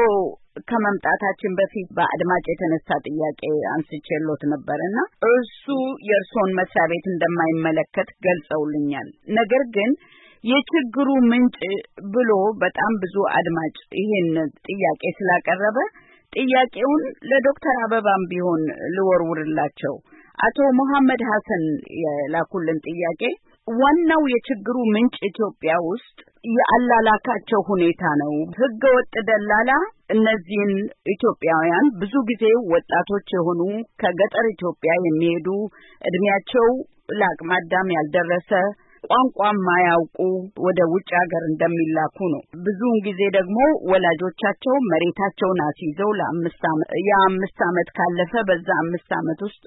ከመምጣታችን በፊት በአድማጭ የተነሳ ጥያቄ አንስቼሎት ነበርና እሱ የእርሶን መስሪያ ቤት እንደማይመለከት ገልጸውልኛል። ነገር ግን የችግሩ ምንጭ ብሎ በጣም ብዙ አድማጭ ይሄን ጥያቄ ስላቀረበ ጥያቄውን ለዶክተር አበባም ቢሆን ልወርውርላቸው። አቶ መሐመድ ሐሰን የላኩልን ጥያቄ ዋናው የችግሩ ምንጭ ኢትዮጵያ ውስጥ የአላላካቸው ሁኔታ ነው። ህገወጥ ደላላ እነዚህን ኢትዮጵያውያን ብዙ ጊዜ ወጣቶች የሆኑ ከገጠር ኢትዮጵያ የሚሄዱ እድሜያቸው ለአቅመ አዳም ያልደረሰ ቋንቋም ማያውቁ ወደ ውጭ ሀገር እንደሚላኩ ነው። ብዙውን ጊዜ ደግሞ ወላጆቻቸው መሬታቸውን አስይዘው ለ5 ዓመት ካለፈ በዛ 5 ዓመት ውስጥ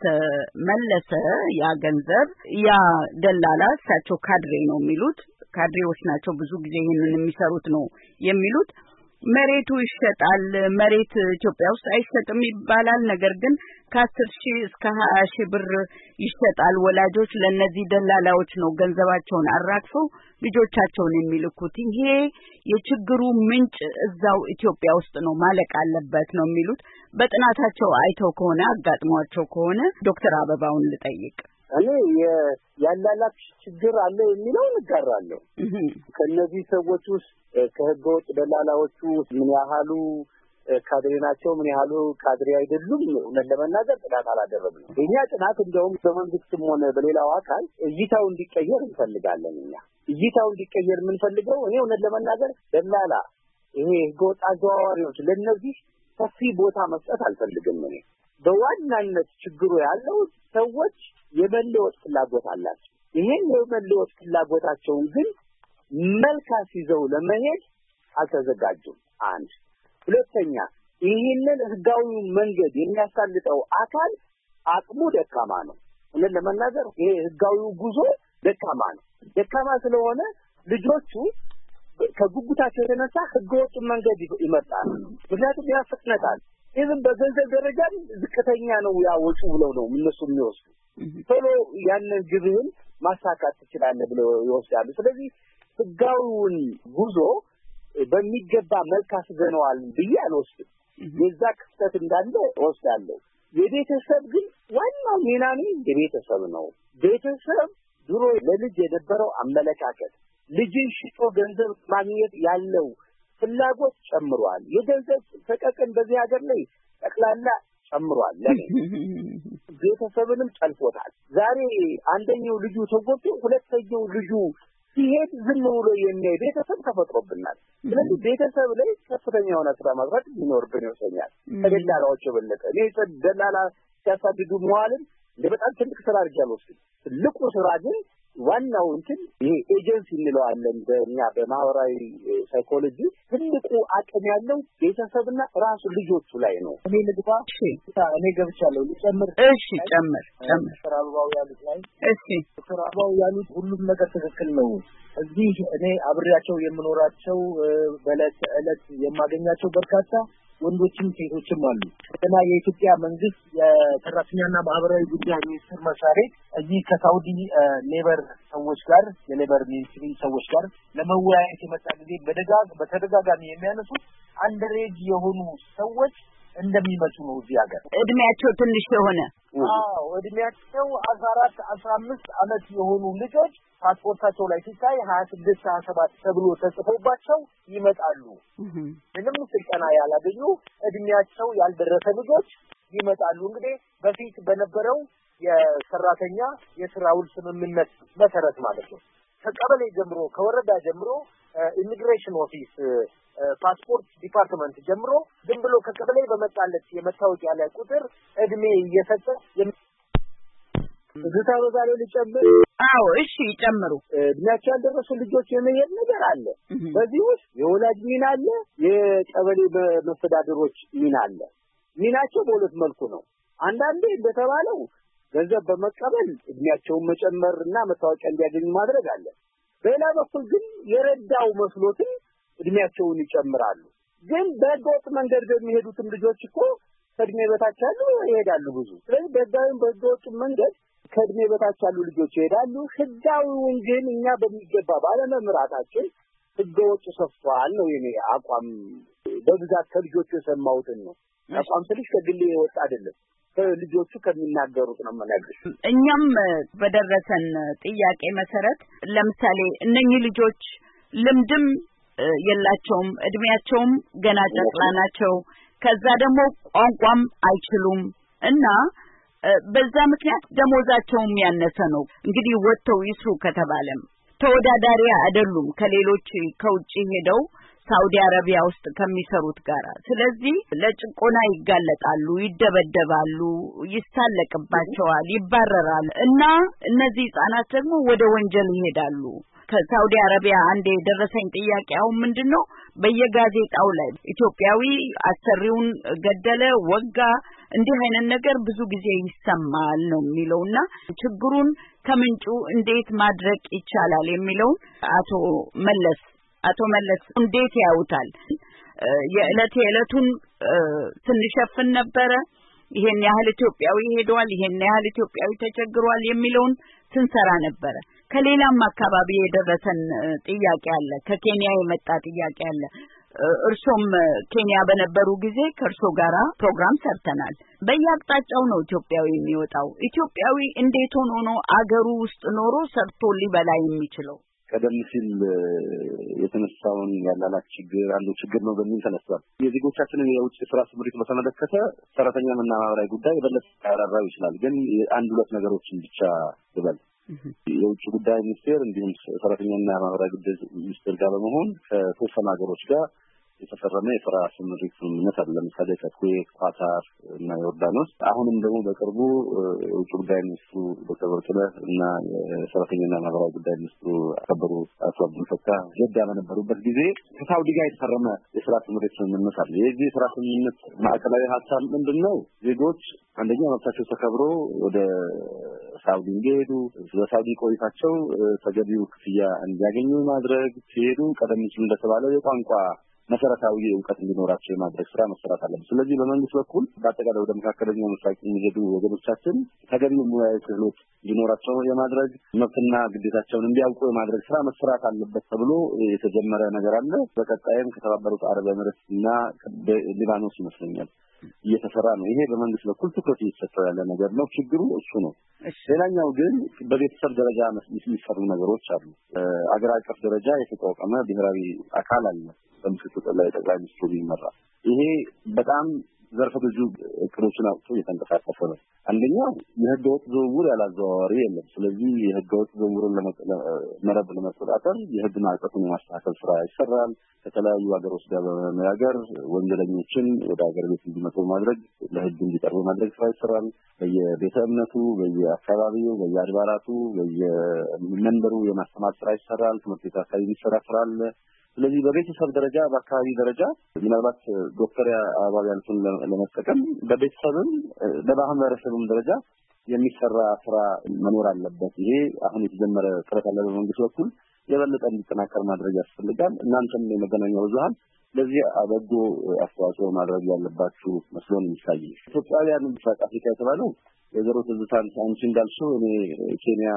ካልተመለሰ ያ ገንዘብ ያ ደላላ እሳቸው ካድሬ ነው የሚሉት፣ ካድሬዎች ናቸው ብዙ ጊዜ ይህንን የሚሰሩት ነው የሚሉት፣ መሬቱ ይሸጣል። መሬት ኢትዮጵያ ውስጥ አይሸጥም ይባላል። ነገር ግን ከ10,000 እስከ 20,000 ብር ይሸጣል። ወላጆች ለነዚህ ደላላዎች ነው ገንዘባቸውን አራግፈው ልጆቻቸውን የሚልኩት። ይሄ የችግሩ ምንጭ እዛው ኢትዮጵያ ውስጥ ነው፣ ማለቅ አለበት ነው የሚሉት። በጥናታቸው አይተው ከሆነ አጋጥሟቸው ከሆነ ዶክተር አበባውን ልጠይቅ። እኔ ያላላክ ችግር አለ የሚለውን እጋራለሁ። ከነዚህ ሰዎች ውስጥ ከህገወጥ ደላላዎቹ ምን ያህሉ ካድሬ ናቸው፣ ምን ያህሉ ካድሬ አይደሉም እውነት ለመናገር ጥናት አላደረግንም። የኛ ጥናት እንደውም በመንግስትም ሆነ በሌላው አካል እይታው እንዲቀየር እንፈልጋለን። እይታው እንዲቀየር የምንፈልገው እኔ እውነት ለመናገር ደላላ ይሄ ህገወጥ አዘዋዋሪዎች ለነዚህ ሰፊ ቦታ መስጠት አልፈልግም። እኔ በዋናነት ችግሩ ያለው ሰዎች የመለወጥ ፍላጎት አላቸው። ይሄን የመለወጥ ፍላጎታቸውን ግን መልካስ ይዘው ለመሄድ አልተዘጋጁም። አንድ ሁለተኛ ይህንን ህጋዊ መንገድ የሚያሳልጠው አካል አቅሙ ደካማ ነው። እነን ለመናገር ይሄ ህጋዊው ጉዞ ደካማ ነው። ደካማ ስለሆነ ልጆቹ ከጉጉታቸው የተነሳ ህገወጥ መንገድ ይመርጣሉ። ምክንያቱም ያፈጥነታል። ይህን በገንዘብ ደረጃ ዝቅተኛ ነው ያወጡ ብለው ነው እነሱ የሚወስዱ። ቶሎ ያንን ግብህን ማሳካት ትችላለህ ብለው ይወስዳሉ። ስለዚህ ህጋዊውን ጉዞ በሚገባ መልክ አስገነዋል ብዬ አልወስድም። የዛ ክፍተት እንዳለ እወስዳለሁ። የቤተሰብ ግን ዋናው ሚናኔ የቤተሰብ ነው። ቤተሰብ ድሮ ለልጅ የነበረው አመለካከት ልጅን ሽጦ ገንዘብ ማግኘት ያለው ፍላጎት ጨምሯል። የገንዘብ ተቀቀን በዚህ ሀገር ላይ ጠቅላላ ጨምሯል። ለኔ ቤተሰብንም ጠልፎታል። ዛሬ አንደኛው ልጁ ተጎድቶ ሁለተኛው ልጁ ሲሄድ ዝም ብሎ የሚያይ ቤተሰብ ተፈጥሮብናል። ስለዚህ ቤተሰብ ላይ ከፍተኛ የሆነ ስራ መስራት ሊኖርብን ይመስለኛል። ከደላላዎች በለጠ እኔ ደላላ ሲያሳድዱ መዋልን በጣም ትልቅ ስራ አድርጋለሁ። ትልቁ ስራ ግን ዋናው እንትን ይሄ ኤጀንሲ እንለዋለን በእኛ በማህበራዊ ሳይኮሎጂ ትልቁ አቅም ያለው ቤተሰብና ራሱ ልጆቹ ላይ ነው። እኔ ልግባ እኔ ገብቻለሁ ልጨምር። እሺ ጨምር ስራባው ያሉት ላይ እሺ ስራባው ያሉት ሁሉም ነገር ትክክል ነው። እዚህ እኔ አብሬያቸው የምኖራቸው በዕለት ዕለት የማገኛቸው በርካታ ወንዶችም ሴቶችም አሉ። እና የኢትዮጵያ መንግስት የሰራተኛና ማህበራዊ ጉዳይ ሚኒስቴር መስሪያ ቤት እዚህ ከሳውዲ ሌበር ሰዎች ጋር የሌበር ሚኒስትሪ ሰዎች ጋር ለመወያየት የመጣ ጊዜ በተደጋጋሚ የሚያነሱት አንደሬጅ የሆኑ ሰዎች እንደሚመጡ ነው። እዚህ ሀገር እድሜያቸው ትንሽ የሆነ እድሜያቸው 14 15 አመት የሆኑ ልጆች ፓስፖርታቸው ላይ ሲታይ 26 27 ተብሎ ተጽፎባቸው ይመጣሉ። ምንም ስልጠና ያላገኙ እድሜያቸው ያልደረሰ ልጆች ይመጣሉ። እንግዲህ በፊት በነበረው የሰራተኛ የሥራ ውል ስምምነት መሰረት ማለት ነው ከቀበሌ ጀምሮ ከወረዳ ጀምሮ ኢሚግሬሽን ኦፊስ ፓስፖርት ዲፓርትመንት ጀምሮ ዝም ብሎ ከቀበሌ በመጣለት የመታወቂያ ላይ ቁጥር እድሜ እየሰጠ ዝታ በዛሬው ሊጨምር እሺ ይጨምሩ እድሜያቸው ያልደረሱ ልጆች የመሄድ ነገር አለ። በዚህ ውስጥ የወላጅ ሚና አለ፣ የቀበሌ መስተዳድሮች ሚና አለ። ሚናቸው በሁለት መልኩ ነው። አንዳንዴ እንደተባለው ገንዘብ በመቀበል እድሜያቸውን መጨመርና መታወቂያ እንዲያገኙ ማድረግ አለ። በሌላ በኩል ግን የረዳው መስሎትን እድሜያቸውን ይጨምራሉ። ግን በህገወጥ መንገድ በሚሄዱትም ልጆች እኮ ከእድሜ በታች ያሉ ይሄዳሉ ብዙ። ስለዚህ በህገወጥ መንገድ ከእድሜ በታች ያሉ ልጆች ይሄዳሉ። ህጋዊውን ግን እኛ በሚገባ ባለመምራታችን ህገወጡ ሰፍቷል ነው የኔ አቋም። በብዛት ከልጆቹ የሰማሁትን ነው። አቋም ትንሽ ከግሌ የወጣ አይደለም። ልጆቹ ከሚናገሩት ነው ማለት። እኛም በደረሰን ጥያቄ መሰረት ለምሳሌ እነኚህ ልጆች ልምድም የላቸውም፣ እድሜያቸውም ገና ጨቅላ ናቸው። ከዛ ደግሞ ቋንቋም አይችሉም እና በዛ ምክንያት ደሞዛቸውም ያነሰ ነው። እንግዲህ ወጥተው ይስሩ ከተባለም ተወዳዳሪ አይደሉም ከሌሎች ከውጪ ሄደው ሳውዲ አረቢያ ውስጥ ከሚሰሩት ጋር። ስለዚህ ለጭቆና ይጋለጣሉ፣ ይደበደባሉ፣ ይሳለቅባቸዋል፣ ይባረራሉ እና እነዚህ ህጻናት ደግሞ ወደ ወንጀል ይሄዳሉ። ከሳውዲ አረቢያ አንዴ የደረሰኝ ጥያቄ አሁን ምንድነው በየጋዜጣው ላይ ኢትዮጵያዊ አሰሪውን ገደለ፣ ወጋ፣ እንዲህ አይነት ነገር ብዙ ጊዜ ይሰማል ነው የሚለውና ችግሩን ከምንጩ እንዴት ማድረቅ ይቻላል የሚለው አቶ መለስ እንዴት ያውታል? የዕለቱን ስንሸፍን ነበረ። ይሄን ያህል ኢትዮጵያዊ ሄዷል፣ ይሄን ያህል ኢትዮጵያዊ ተቸግሯል የሚለውን ስንሰራ ነበረ። ከሌላም አካባቢ የደረሰን ጥያቄ አለ፣ ከኬንያ የመጣ ጥያቄ አለ። እርሶም ኬንያ በነበሩ ጊዜ ከእርሶ ጋራ ፕሮግራም ሰርተናል። በየአቅጣጫው ነው ኢትዮጵያዊ የሚወጣው። ኢትዮጵያዊ እንዴት ሆኖ ነው አገሩ ውስጥ ኖሮ ሰርቶ ሊበላ የሚችለው? ቀደም ሲል የተነሳውን ያላላት ችግር አንዱ ችግር ነው በሚል ተነስቷል። የዜጎቻችንን የውጭ ስራ ስምሪት በተመለከተ ሰራተኛና ማህበራዊ ጉዳይ በለጠ ያራራው ይችላል። ግን አንድ ሁለት ነገሮችን ብቻ ልበል። የውጭ ጉዳይ ሚኒስቴር እንዲሁም ሰራተኛና ማህበራዊ ጉዳይ ሚኒስቴር ጋር በመሆን ከተወሰኑ ሀገሮች ጋር የተፈረመ የስራ ስምሪት ስምምነት አለ። ለምሳሌ ከኩዌት፣ ኳታር እና ዮርዳኖስ። አሁንም ደግሞ በቅርቡ የውጭ ጉዳይ ሚኒስትሩ ዶክተር ወርቅነህ እና የሰራተኛና ማህበራዊ ጉዳይ ሚኒስትሩ አቶ አብዱልፈታህ ጀዳ በነበሩበት ጊዜ ከሳውዲ ጋር የተፈረመ የስራ ስምሪት ስምምነት አለ። የዚህ የስራ ስምምነት ማዕከላዊ ሀሳብ ምንድነው? ዜጎች አንደኛ መብታቸው ተከብሮ ወደ ሳውዲ እንዲሄዱ፣ በሳውዲ ቆይታቸው ተገቢው ክፍያ እንዲያገኙ ማድረግ፣ ሲሄዱ ቀደም ሲል እንደተባለው የቋንቋ መሰረታዊ ዕውቀት እንዲኖራቸው የማድረግ ስራ መሰራት አለበት። ስለዚህ በመንግስት በኩል በአጠቃላይ ወደ መካከለኛው ምስራቅ የሚሄዱ ወገኖቻችን ተገቢው ሙያዊ ክህሎት እንዲኖራቸው የማድረግ መብትና ግዴታቸውን እንዲያውቁ የማድረግ ስራ መሰራት አለበት ተብሎ የተጀመረ ነገር አለ። በቀጣይም ከተባበሩት አረብ ኤሚሬትስ እና ሊባኖስ ይመስለኛል እየተሰራ ነው። ይሄ በመንግስት በኩል ትኩረት እየተሰጠው ያለ ነገር ነው። ችግሩ እሱ ነው። ሌላኛው ግን በቤተሰብ ደረጃ የሚሰሩ ነገሮች አሉ። አገር አቀፍ ደረጃ የተቋቋመ ብሔራዊ አካል አለ በምክትል ጠቅላይ ሚኒስትሩ ይመራ። ይሄ በጣም ዘርፈ ብዙ እቅዶችን አውጥቶ እየተንቀሳቀሰ ነው። አንደኛው የህገወጥ ዝውውር ያላዘዋዋሪ የለም። ስለዚህ የህገወጥ ዝውውርን መረብ ለመቆጣጠር የህግ ማዕቀፉን የማስተካከል ስራ ይሰራል። ከተለያዩ ሀገሮች ጋር በመነጋገር ወንጀለኞችን ወደ ሀገር ቤት እንዲመጡ ማድረግ፣ ለህግ እንዲቀርቡ ማድረግ ስራ ይሰራል። በየቤተ እምነቱ፣ በየአካባቢው፣ በየአድባራቱ፣ በየመንበሩ የማስተማር ስራ ይሰራል። ትምህርት ቤት አካባቢ የሚሰራ ስራ አለ። ስለዚህ በቤተሰብ ደረጃ በአካባቢ ደረጃ ምናልባት ዶክተር አበባ ያሉትን ለመጠቀም በቤተሰብም በማህበረሰብም ደረጃ የሚሰራ ስራ መኖር አለበት። ይሄ አሁን የተጀመረ ጥረት አለ በመንግስት በኩል የበለጠ እንዲጠናከር ማድረግ ያስፈልጋል። እናንተም የመገናኛ ብዙሃን ለዚህ በጎ አስተዋጽኦ ማድረግ ያለባችሁ መስሎን የሚታይ ኢትዮጵያውያን ምስራቅ አፍሪካ የተባለው የዘሮ ትዝታን አንቺ እንዳልሽው እኔ ኬንያ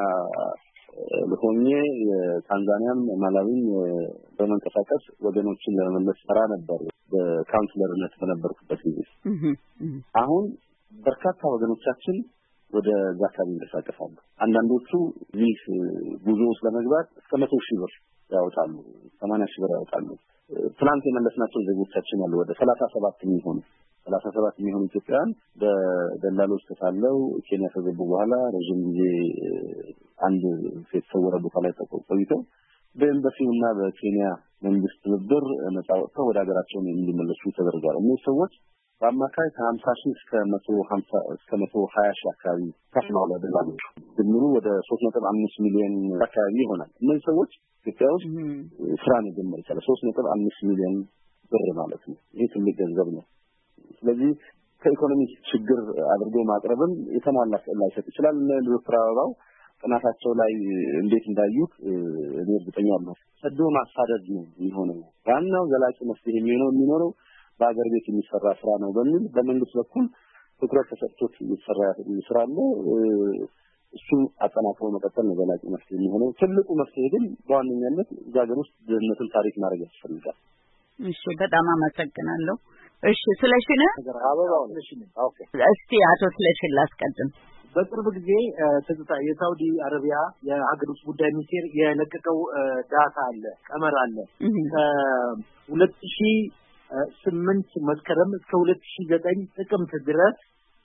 ለሆኜ ታንዛኒያም ማላዊም በመንቀሳቀስ ወገኖችን ለመመለስ ስራ ነበር በካውንስለርነት በነበርኩበት ጊዜ። አሁን በርካታ ወገኖቻችን ወደ ዛካቢ ይንቀሳቀሳሉ። አንዳንዶቹ ይህ ጉዞ ውስጥ ለመግባት እስከ 100,000 ብር ያወጣሉ፣ 80,000 ብር ያወጣሉ። ትናንት የመለስናቸው ዜጎቻችን አሉ ወደ 37 የሚሆኑ ኢትዮጵያውያን በደላሎች ተሳለው ኬንያ ከገቡ በኋላ ረጅም ጊዜ አንድ የተሰወረ ቦታ ላይ ቆይተው በኤምባሲውና በኬንያ መንግስት ትብብር ነፃ ወጥተው ወደ ሀገራቸው እንዲመለሱ ተደርጓል። እነዚህ ሰዎች በአማካይ ከ50,000 እስከ 120,000 አካባቢ ከፍለዋል ደላሎች። ድምሩ ወደ 3.5 ሚሊዮን አካባቢ ይሆናል። እነዚህ ሰዎች ኢትዮጵያ ውስጥ ስራ ነው ጀመረ ይችላል 3.5 ሚሊዮን ብር ማለት ነው። ይሄ ትልቅ ገንዘብ ነው። ስለዚህ ከኢኮኖሚ ችግር አድርጎ ማቅረብም የተሟላ ላይሰጥ ይችላል። ዶክተር አበባው ጥናታቸው ላይ እንዴት እንዳዩት እኔ እርግጠኛ ነኝ። ሰዶ ማሳደድ ነው የሚሆነው። ዋናው ዘላቂ መፍትሄ የሚኖረው በአገር ቤት የሚሰራ ስራ ነው በሚል በመንግስት በኩል ትኩረት ተሰጥቶት ይሰራል። እሱ አጠናክሮ መቀጠል ነው ዘላቂ መፍትሄ የሚሆነው። ትልቁ መፍትሄ ግን በዋነኛነት ሀገር ውስጥ ድህነትን ታሪክ ማድረግ ያስፈልጋል። እሺ፣ በጣም አመሰግናለሁ። እሺ፣ ስለሽነ አበባው ስለሽነ ኦኬ። እስቲ አቶ ስለሽን ላስቀድም። በቅርብ ጊዜ ትዝታ የሳውዲ አረቢያ የሀገር ውስጥ ጉዳይ ሚኒስቴር የለቀቀው ዳታ አለ፣ ቀመር አለ። ከ2008 መስከረም እስከ 2009 ጥቅምት ድረስ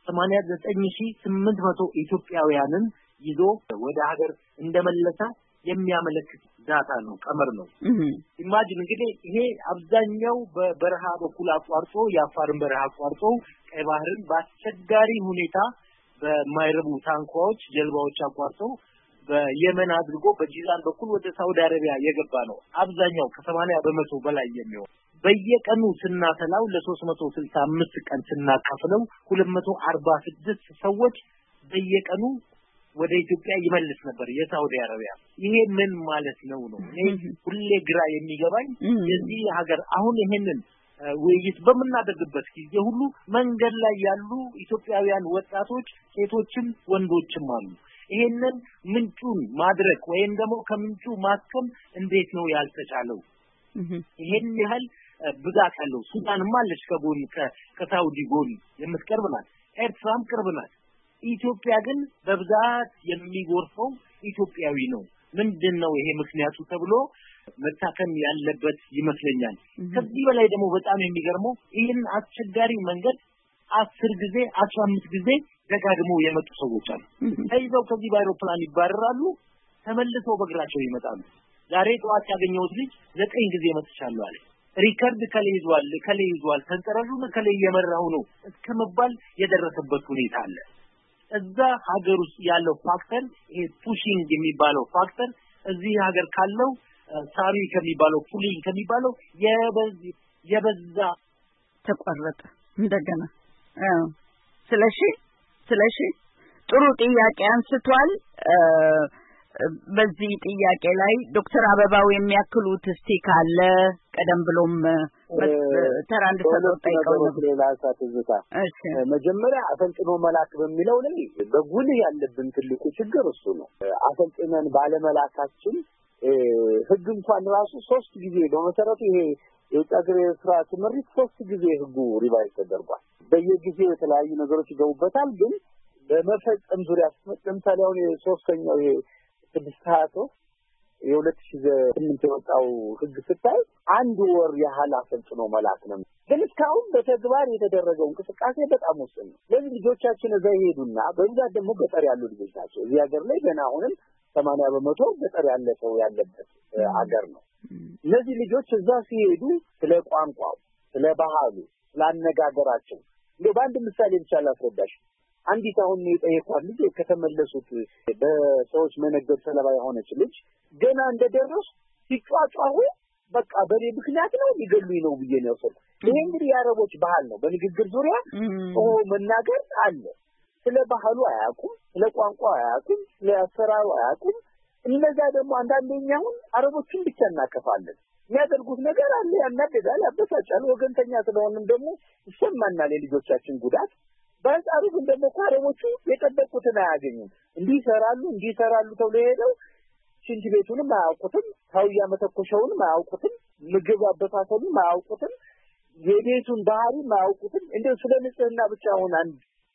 89,800 ኢትዮጵያውያንን ይዞ ወደ ሀገር እንደመለሰ የሚያመለክት ዳታ ነው፣ ቀመር ነው። ኢማጂን እንግዲህ ይሄ አብዛኛው በበረሃ በኩል አቋርጦ የአፋርን በረሃ አቋርጦ ቀይ ባህርን በአስቸጋሪ ሁኔታ በማይረቡ ታንኳዎች ጀልባዎች አቋርጦ በየመን አድርጎ በጂዛን በኩል ወደ ሳውዲ አረቢያ የገባ ነው። አብዛኛው ከ80% በላይ የሚሆን በየቀኑ ስናተላው ለ365 ቀን ስናካፍለው 246 ሰዎች በየቀኑ ወደ ኢትዮጵያ ይመልስ ነበር የሳውዲ አረቢያ። ይሄ ምን ማለት ነው? እኔ ሁሌ ግራ የሚገባኝ የዚህ ሀገር አሁን ይሄንን ውይይት በመናደርግበት ጊዜ ሁሉ መንገድ ላይ ያሉ ኢትዮጵያውያን ወጣቶች ሴቶችም ወንዶችም አሉ። ይሄንን ምንጩን ማድረቅ ወይም ደግሞ ከምንጩ ማከም እንዴት ነው ያልተቻለው? ይሄን ያህል ብዛት አለው። ሱዳንም አለች ከጎን ከሳውዲ ጎን የምትቀርብ ናት። ኤርትራም ቅርብ ናት። ኢትዮጵያ ግን በብዛት የሚጎርፈው ኢትዮጵያዊ ነው። ምንድነው ይሄ ምክንያቱ ተብሎ መታከም ያለበት ይመስለኛል። ከዚህ በላይ ደግሞ በጣም የሚገርመው ይህን አስቸጋሪ መንገድ 10 ጊዜ 15 ጊዜ ደጋግሞ የመጡ ሰዎች አሉ። ተይዘው ከዚህ በአውሮፕላን ይባረራሉ፣ ተመልሰው በእግራቸው ይመጣሉ። ዛሬ ጠዋት ያገኘሁት ልጅ 9 ጊዜ መጥቻለሁ አለ። ሪከርድ ከለይዟል ተንጠራዡን ከለይ የመራው ነው እስከመባል የደረሰበት ሁኔታ አለ። እዛ ሀገር ውስጥ ያለው ፋክተር ይሄ ፑሺንግ የሚባለው ፋክተር እዚህ ሀገር ካለው ሳሪ ከሚባለው ፑሊንግ ከሚባለው የበዛ ተቋረጠ እንደገና። ስለሺ ጥሩ ጥያቄ አንስቷል። በዚህ ጥያቄ ላይ ዶክተር አበባው የሚያክሉት እስቲ ካለ ቀደም ብሎም ተራ እንድሰጠው ጠይቀው ነበር። ሌላ ሳትዝታ መጀመሪያ አሰልጥኖ መላክ በሚለው ላይ በጉልህ ያለብን ትልቁ ችግር እሱ ነው። አሰልጥነን ባለመላካችን ህግ እንኳን ራሱ 3 ጊዜ በመሰረቱ ይሄ የውጭ ሀገር የስራ ትምህርት 3 ጊዜ ህጉ ሪቫይዝ ተደርጓል። በየጊዜው የተለያዩ ነገሮች ይገቡበታል። ግን በመፈጸም ዙሪያ ለምሳሌ አሁን የሶስተኛው የ623 የ2008 የወጣው ህግ ስታይ 1 ወር ያህል አሰልጥኖ መላክ ነው። ግን እስካሁን በተግባር የተደረገው እንቅስቃሴ በጣም ውስን ነው። ለዚህ ልጆቻችን እዛ ይሄዱና በብዛት ደግሞ ገጠር ያሉ ልጆች ናቸው። እዚህ ሀገር ላይ ገና አሁንም 80% ገጠር ያለ ሰው ያለበት ሀገር ነው። እነዚህ ልጆች እዛ ሲሄዱ ስለ ቋንቋው፣ ስለ ባህሉ፣ ስለ አነጋገራቸው እንደው በአንድ ምሳሌ ብቻ ላስረዳሽ። አንዲት አሁን የጠየኳት ልጅ ከተመለሱት በሰዎች መነገድ ሰለባ የሆነች ልጅ ገና እንደደረሱ ሲጫጫሁ በቃ በኔ ምክንያት ነው ሊገሉኝ ነው ብዬ ነው ያሰብኩት። ይሄ እንግዲህ የአረቦች ባህል ነው። በንግግር ዙሪያ መናገር አለ። ስለ ባህሉ አያውቁም፣ ስለ ቋንቋው አያውቁም፣ ስለ አሰራሩ አያውቁም። እነዛ ደግሞ አንዳንደኛ አሁን አረቦችን ብቻ እናከፋለን። የሚያደርጉት ነገር አለ፣ ያናደዳል፣ ያበሳጫል። ወገንተኛ ስለሆንም ደግሞ ይሰማናል የልጆቻችን ጉዳት። በአንጻሩ ግን ደግሞ አረቦቹ የጠበቁትን አያገኙም። እንዲህ ይሰራሉ ተብሎ ሄደው ሽንት ቤቱንም አያውቁትም፣ ታውያ መተኮሻውንም አያውቁትም፣ ምግብ አበሳሰሉንም አያውቁትም፣ የቤቱን ባህሪም አያውቁትም። እንደው ስለ ንጽህና ብቻ አሁን አንድ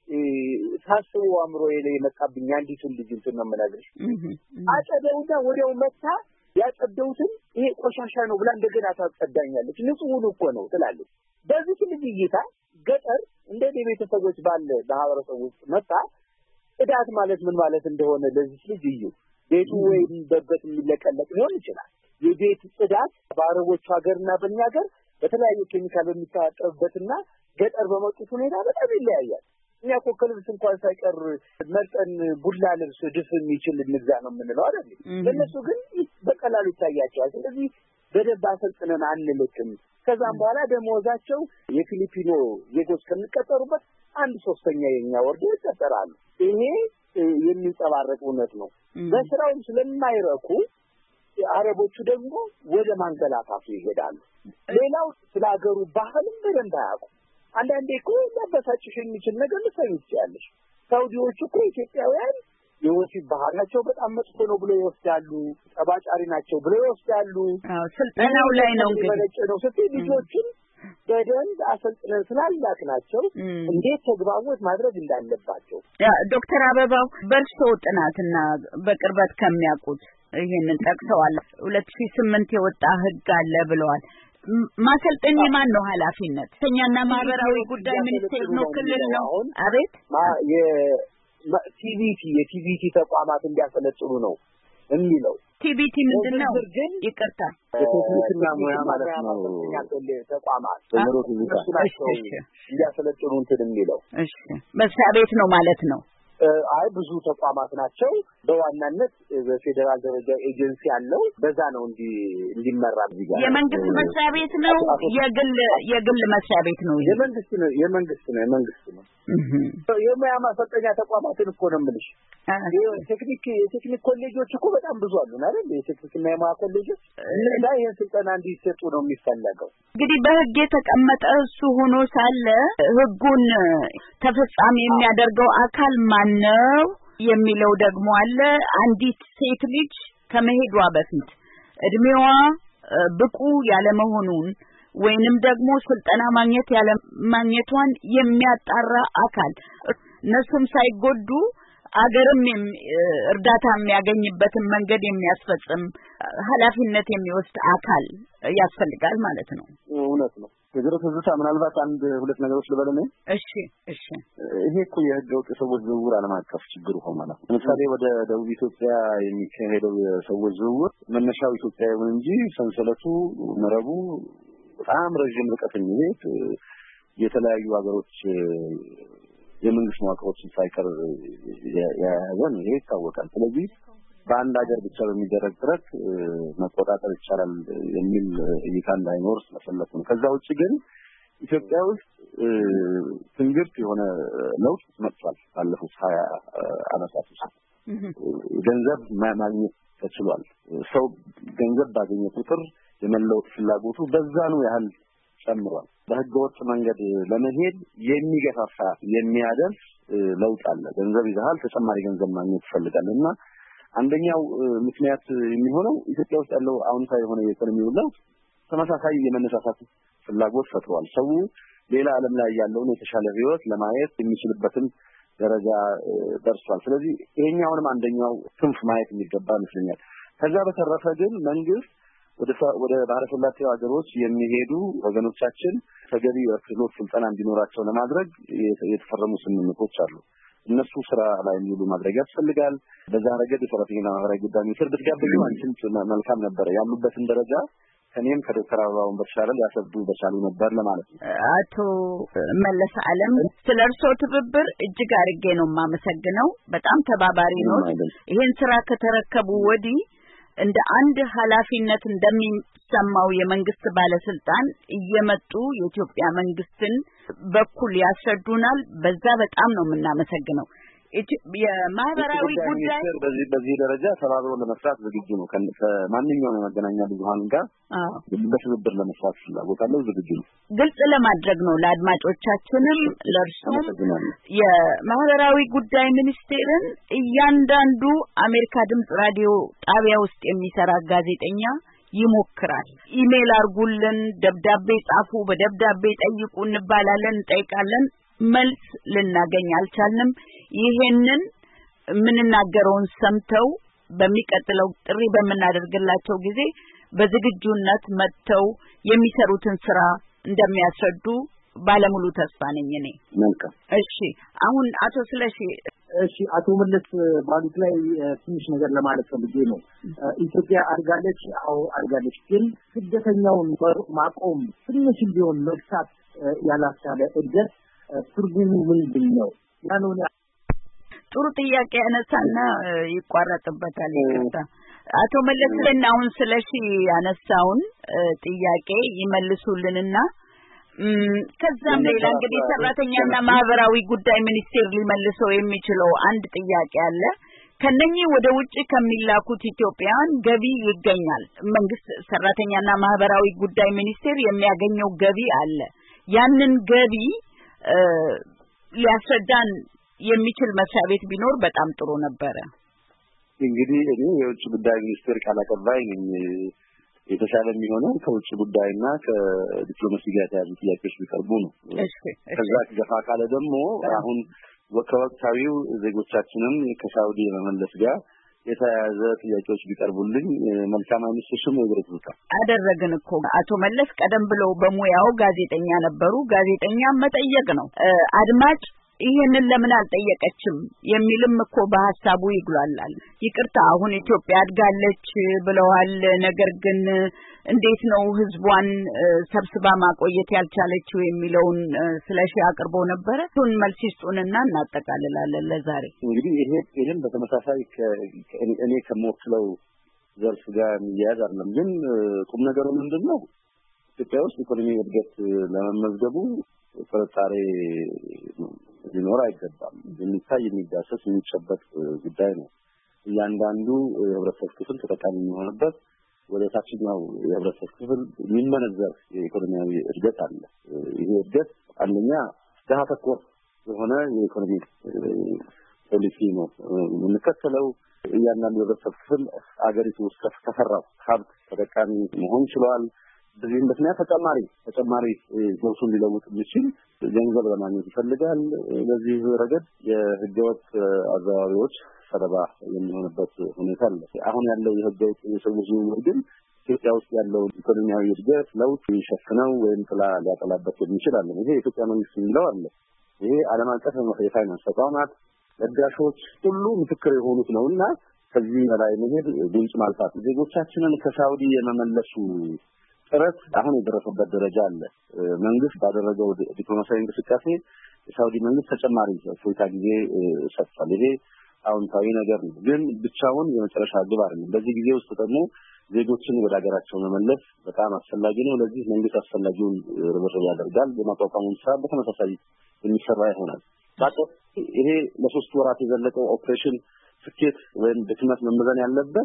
ታስቦ አእምሮ የመጣብኝ አንዲቱን ልጅ እንትን ነው የምነግርሽ። አጸደውና ወዲያው መታ ያጸደውትን ይሄ ቆሻሻ ነው ብላ እንደገና ታጸዳኛለች። ንጹህ እኮ ነው ትላለች። በዚህ ልጅ እይታ ገጠር እንደ ቤተሰቦች ባለ ማህበረሰብ ውስጥ መታ ጽዳት ማለት ምን ማለት እንደሆነ ለዚህ ልጅ እዩ። ቤቱ ወይም በበት የሚለቀለቅ ሊሆን ይችላል። የቤት ጽዳት በአረቦች ሀገርና በእኛ ሀገር በተለያየ ኬሚካል በሚታጠብበትና ገጠር በመጡት ሁኔታ በጣም ይለያያል። እኛ እኮ ከልብስ እንኳን ሳይቀር መርጠን ቡላ ልብስ ድፍ የሚችል እንግዛ ነው የምንለው አይደል? ለነሱ ግን በቀላሉ ይታያቸዋል። ስለዚህ በደንብ አሰልጥነን አንልክም። ከዛም በኋላ ደሞዛቸው የፊሊፒኖ ዜጎች ከሚቀጠሩበት 1/3 የኛ ወርዶ ይቀጠራሉ። ይሄ የሚንጸባረቅ እውነት ነው። በስራውም ስለማይረኩ አረቦቹ ደግሞ ወደ ማንገላታቱ ይሄዳሉ። ሌላው ስለ ሀገሩ ባህልም በደንብ አያውቁ። አንዳንዴ እኮ ሊያበሳጭሽ የሚችል ነገር ልትሰሚ ትችያለሽ። ሳውዲዎቹ እኮ ኢትዮጵያውያን የወሲብ ባህላቸው በጣም መጥፎ ነው ብሎ ይወስዳሉ፣ ጠባጫሪ ናቸው ብሎ ይወስዳሉ። ስልጠናው ላይ ነው እንግዲህ ነው ስትይ ልጆችን በደንብ አሰልጥነን ስላላክናቸው እንዴት ተግባቦት ማድረግ እንዳለባቸው። ዶክተር አበባው በርሶ ጥናትና በቅርበት ከሚያውቁት ይሄንን ጠቅሰዋል። 2008 የወጣ ህግ አለ ብለዋል። ማሰልጠን የማን ነው ኃላፊነት? ተኛና ማህበራዊ ጉዳይ ሚኒስቴር ነው? ክልል ነው? አቤት የቲቪቲ ተቋማት እንዲያሰለጥኑ ነው የሚለው። ቲቪቲ ምንድነው? ይቅርታ የቴክኒክና ሙያ ማለት ነው። ተቋማት እንዲያሰለጥኑ እንትን የሚለው እሺ፣ መስሪያ ቤት ነው ማለት ነው። አይ ብዙ ተቋማት ናቸው። በዋናነት በፌደራል ደረጃ ኤጀንሲ አለው። በዛ ነው እንዲመራ ቢጋ የመንግስት መስሪያ ቤት ነው የግል መስሪያ ቤት ነው? የመንግስት ነው። የሙያ ማሰልጠኛ ተቋማትን እኮ ነው የምልሽ። የቴክኒክ ኮሌጆች እኮ በጣም ብዙ አሉ አይደል? የቴክኒክና የሙያ ኮሌጆች እና ይሄን ስልጠና እንዲሰጡ ነው የሚፈለገው። እንግዲህ በህግ የተቀመጠ እሱ ሆኖ ሳለ ህጉን ተፈጻሚ የሚያደርገው አካል ማን ነው የሚለው ደግሞ አለ። አንዲት ሴት ልጅ ከመሄዷ በፊት እድሜዋ ብቁ ያለመሆኑን ወይንም ደግሞ ስልጠና ማግኘቷን የሚያጣራ አካል እነሱም ሳይጎዱ አገርም እርዳታ የሚያገኝበትን መንገድ የሚያስፈጽም ኃላፊነት የሚወስድ አካል ያስፈልጋል ማለት ነው። እውነት ነው። ወይዘሮ ትዝታ ምናልባት አንድ ሁለት ነገሮች ልበለኝ። እሺ። ይሄ እኮ የህገወጥ ሰዎች ዝውውር ዓለም አቀፍ ችግር ሆኖ ማለት ነው። ለምሳሌ ወደ ደቡብ ኢትዮጵያ የሚካሄደው የሰዎች ዝውውር መነሻው ኢትዮጵያ ይሁን እንጂ ሰንሰለቱ መረቡ በጣም ረጅም ርቀት የሚሄድ የተለያዩ ሀገሮች የመንግስት መዋቅሮችን ሳይቀር የያዘን ይሄ ይታወቃል። ስለዚህ በአንድ ሀገር ብቻ በሚደረግ ጥረት መቆጣጠር ይቻላል የሚል እይታ እንዳይኖር ስለፈለኩ ነው። ከዛ ውጭ ግን ኢትዮጵያ ውስጥ ትንግርት የሆነ ለውጥ መጥቷል። ባለፉት 20 ዓመታት ውስጥ ገንዘብ ማግኘት ተችሏል። ሰው ገንዘብ ባገኘ ቁጥር የመለወጥ ፍላጎቱ በዛኑ ያህል ጨምሯል። በህገወጥ መንገድ ለመሄድ የሚገፋፋ የሚያደርስ ለውጥ አለ። ገንዘብ ይዘሃል፣ ተጨማሪ ገንዘብ ማግኘት ትፈልጋለህ እና አንደኛው ምክንያት የሚሆነው ኢትዮጵያ ውስጥ ያለው አሁንታዊ የሆነ የኢኮኖሚ ለውጥ ተመሳሳይ የመነሳሳት ፍላጎት ፈጥሯል። ሰው ሌላ ዓለም ላይ ያለውን የተሻለ ህይወት ለማየት የሚችልበትን ደረጃ ደርሷል። ስለዚህ ይሄኛውንም አንደኛው ክንፍ ማየት የሚገባ ይመስለኛል። ከዛ በተረፈ ግን መንግስት ወደ ባህረ ሰላጤው ሀገሮች የሚሄዱ ወገኖቻችን ተገቢ የክህሎት ስልጠና እንዲኖራቸው ለማድረግ የተፈረሙ ስምምነቶች አሉ። እነሱ ስራ ላይ እንዲውሉ ማድረግ ያስፈልጋል። በዛ ረገድ የሰራተኛና ማህበራዊ ጉዳይ ሚኒስቴር ብትጋብዙ አንቺም መልካም ነበር። ያሉበትን ደረጃ ከኔም ከዶክተር አበባውን በተሻለ ሊያሰዱ በቻሉ ነበር ለማለት ነው። አቶ መለስ ዓለም ስለ እርሶ ትብብር እጅግ አድርጌ ነው የማመሰግነው። በጣም ተባባሪ ነው። ይሄን ስራ ከተረከቡ ወዲህ እንደ አንድ ኃላፊነት እንደሚሰማው የመንግስት ባለስልጣን እየመጡ የኢትዮጵያ መንግስትን በኩል ያስረዱናል። በዛ በጣም ነው የምናመሰግነው። የማህበራዊ ጉዳይ በዚህ ደረጃ ተባብሮ ለመስራት ዝግጁ ነው። ከማንኛውም የመገናኛ ብዙሃን ጋር በትብብር ለመስራት ፍላጎት አለው፣ ዝግጁ ነው። ግልጽ ለማድረግ ነው ለአድማጮቻችንም ለእርሱም የማህበራዊ ጉዳይ ሚኒስቴርን እያንዳንዱ አሜሪካ ድምጽ ራዲዮ ጣቢያ ውስጥ የሚሰራ ጋዜጠኛ ይሞክራል። ኢሜል አርጉልን፣ ደብዳቤ ጻፉ፣ በደብዳቤ ጠይቁ እንባላለን፣ እንጠይቃለን። መልስ ልናገኝ አልቻልንም። ይሄንን ምንናገረውን ሰምተው በሚቀጥለው ጥሪ በመናደርግላቸው ጊዜ በዝግጁነት መጥተው የሚሰሩትን ስራ እንደሚያስረዱ ባለሙሉ ተስፋ ነኝ እኔ። መልካም። እሺ፣ አሁን አቶ ስለሺ አቶ መለስ ባሉት ላይ ትንሽ ነገር ለማለት ፈልጌ ነው። ኢትዮጵያ አድጋለች፣ አዎ አድጋለች። ግን ስደተኛውን ማቆም ትንሽ ቢሆን መግታት ያላስቻለ እድገት ትርጉሙ ምንድን ነው? ያንን ጥሩ ጥያቄ ያነሳና ይቋረጥበታል። ይቅርታ አቶ መለስ ለናውን ስለሺ ያነሳውን ጥያቄ ይመልሱልንና ከዛም ሌላ እንግዲህ ሰራተኛና ማህበራዊ ጉዳይ ሚኒስቴር ሊመልሰው የሚችለው አንድ ጥያቄ አለ። ከነኚህ ወደ ውጪ ከሚላኩት ኢትዮጵያውያን ገቢ ይገኛል። መንግስት ሰራተኛና ማህበራዊ ጉዳይ ሚኒስቴር የሚያገኘው ገቢ አለ። ያንን ገቢ ሊያስረዳን የሚችል መስሪያ ቤት ቢኖር በጣም ጥሩ ነበረ። እንግዲህ እኔ የውጭ ጉዳይ ሚኒስቴር ቃል አቀባይ ነኝ። የተሻለ የሚሆነው ከውጭ ጉዳይና ከዲፕሎማሲ ጋር የተያዙ ጥያቄዎች ቢቀርቡ ነው። ከዛ ገፋ ካለ ደግሞ አሁን ከወቅታዊው ዜጎቻችንን ከሳውዲ የመመለስ ጋር የተያያዘ ጥያቄዎች ቢቀርቡልኝ መልካም አይመስልሽም? ወይስ አደረግን እኮ አቶ መለስ ቀደም ብለው በሙያው ጋዜጠኛ ነበሩ። ጋዜጠኛ መጠየቅ ነው። አድማጭ ይሄንን ለምን አልጠየቀችም የሚልም እኮ በሐሳቡ ይግላላል። ይቅርታ አሁን ኢትዮጵያ አድጋለች ብለዋል። ነገር ግን እንዴት ነው ህዝቧን ሰብስባ ማቆየት ያልቻለችው የሚለውን ስለሺ አቅርቦ ነበር። እሱን መልስ ይስጡንና እናጠቃልላለን ለዛሬ። እንግዲህ ይሄን በተመሳሳይ እኔ ከሞክለው ዘርፍ ጋር የሚያያዝ አይደለም። ግን ቁም ነገሩ ምንድነው? ኢትዮጵያ ውስጥ ኢኮኖሚ እድገት ለመመዝገቡ ጥርጣሬ ሊኖር አይገባም። የሚታይ የሚዳሰስ የሚጨበጥ ጉዳይ ነው። እያንዳንዱ የህብረተሰብ ክፍል ተጠቃሚ የሚሆንበት ወደ ታችኛው የህብረተሰብ ክፍል የሚመነዘር የኢኮኖሚያዊ እድገት አለ። ይሄ እድገት አንደኛ ድሀ ተኮር የሆነ የኢኮኖሚ ፖሊሲ ነው የምንከተለው። እያንዳንዱ የህብረተሰብ ክፍል አገሪቱ ውስጥ ከሰራው ሀብት ተጠቃሚ መሆን ችሏል። በዚህም ምክንያት ተጨማሪ ጎልሱን ሊለውጥ የሚችል ገንዘብ ለማግኘት ይፈልጋል። በዚህ ረገድ የህገወጥ አዘዋዋሪዎች ሰለባ የሚሆንበት ሁኔታ አለ። አሁን ያለው የህገወጥ የሰዎች ዝውውር ግን ኢትዮጵያ ውስጥ ያለው ኢኮኖሚያዊ እድገት ለውጥ ሊሸፍነው ወይም ጥላ ሊያጠላበት የሚችል አለ። ይሄ የኢትዮጵያ መንግስት የሚለው አለ። ይሄ ዓለም አቀፍ የፋይናንስ ተቋማት ለጋሾች ሁሉ ምስክር የሆኑት ነውና ከዚህ በላይ መሄድ ድምጽ ማልፋት ዜጎቻችንን ከሳውዲ የመመለሱ ጥረት አሁን የደረሰበት ደረጃ አለ። መንግስት ባደረገው ዲፕሎማሲያዊ እንቅስቃሴ የሳውዲ መንግስት ተጨማሪ ፎይታ ጊዜ ሰጥቷል። ይሄ አዎንታዊ ነገር ነው። ግን ብቻውን የመጨረሻ ግብ አይደለም። በዚህ ጊዜ ውስጥ ደግሞ ዜጎችን ወደ ሀገራቸው መመለስ በጣም አስፈላጊ ነው። ለዚህ መንግስት አስፈላጊውን ርብርብ ያደርጋል። የማቋቋሙን ስራ በተመሳሳይ የሚሰራ ይሆናል። ይሄ ለሶስት ወራት የዘለቀው ኦፕሬሽን ስኬት ወይም ድክመት መመዘን ያለበት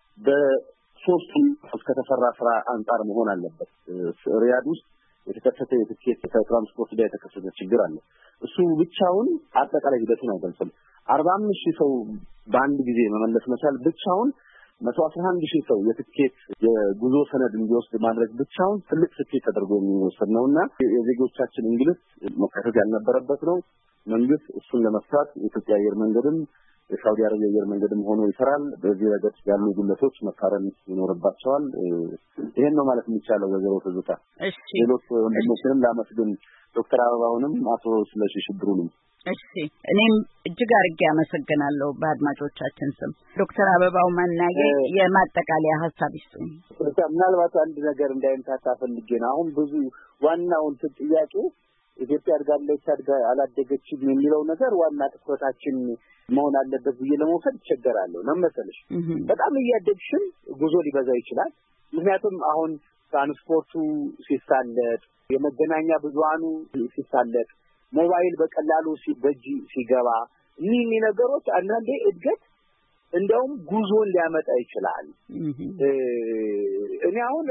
በሶስቱም ከተሰራ ስራ አንጻር መሆን አለበት። ሪያድ ውስጥ የተከሰተ የትኬት ትራንስፖርት ላይ የተከሰተ ችግር አለ። እሱ ብቻውን አጠቃላይ ሂደቱን አይገልጽም። 45,000 ሰው በአንድ ጊዜ መመለስ መቻል ብቻውን 111,000 ሰው የትኬት የጉዞ ሰነድ እንዲወስድ ማድረግ ብቻውን ትልቅ ስኬት ተደርጎ የሚወሰድ ነውና የዜጎቻችን እንግልት መከሰት ያልነበረበት ነው። መንግስት እሱን ለመፍታት የኢትዮጵያ አየር መንገድም የሳውዲ አረቢያ አየር መንገድም ሆኖ ይሰራል። በዚህ ረገድ ያሉ ጉለቶች መካረም ይኖርባቸዋል። ይሄን ነው ማለት የሚቻለው ወይዘሮ ትዝታ። ሌሎች ወንድሞችንም ላመስግን፣ ዶክተር አበባውንም አቶ ስለሺ ሽብሩንም። እሺ እኔም እጅግ አድርጌ አመሰግናለሁ በአድማጮቻችን ስም። ዶክተር አበባው ማናዬ የማጠቃለያ ሀሳብ ይስጡኝ። ምናልባት አንድ ነገር እንዳይምታታ ፈልጌ ነው። አሁን ብዙ ዋናውን ጥያቄ ኢትዮጵያ አድጋለች አላደገችም የሚለው ነገር ዋና ትኩረታችን መሆን አለበት ብዬ ለመውሰድ ይቸገራለሁ። ለምሳሌ በጣም እያደግሽም ጉዞ ሊበዛ ይችላል። ምክንያቱም አሁን ትራንስፖርቱ ሲሳለጥ፣ የመገናኛ ብዙሃኑ ሲሳለጥ፣ ሞባይል በቀላሉ ሲገባ እኒህ ነገሮች አንዳንዴ እድገት እንደውም ጉዞን ሊያመጣ ይችላል። እኔ አሁን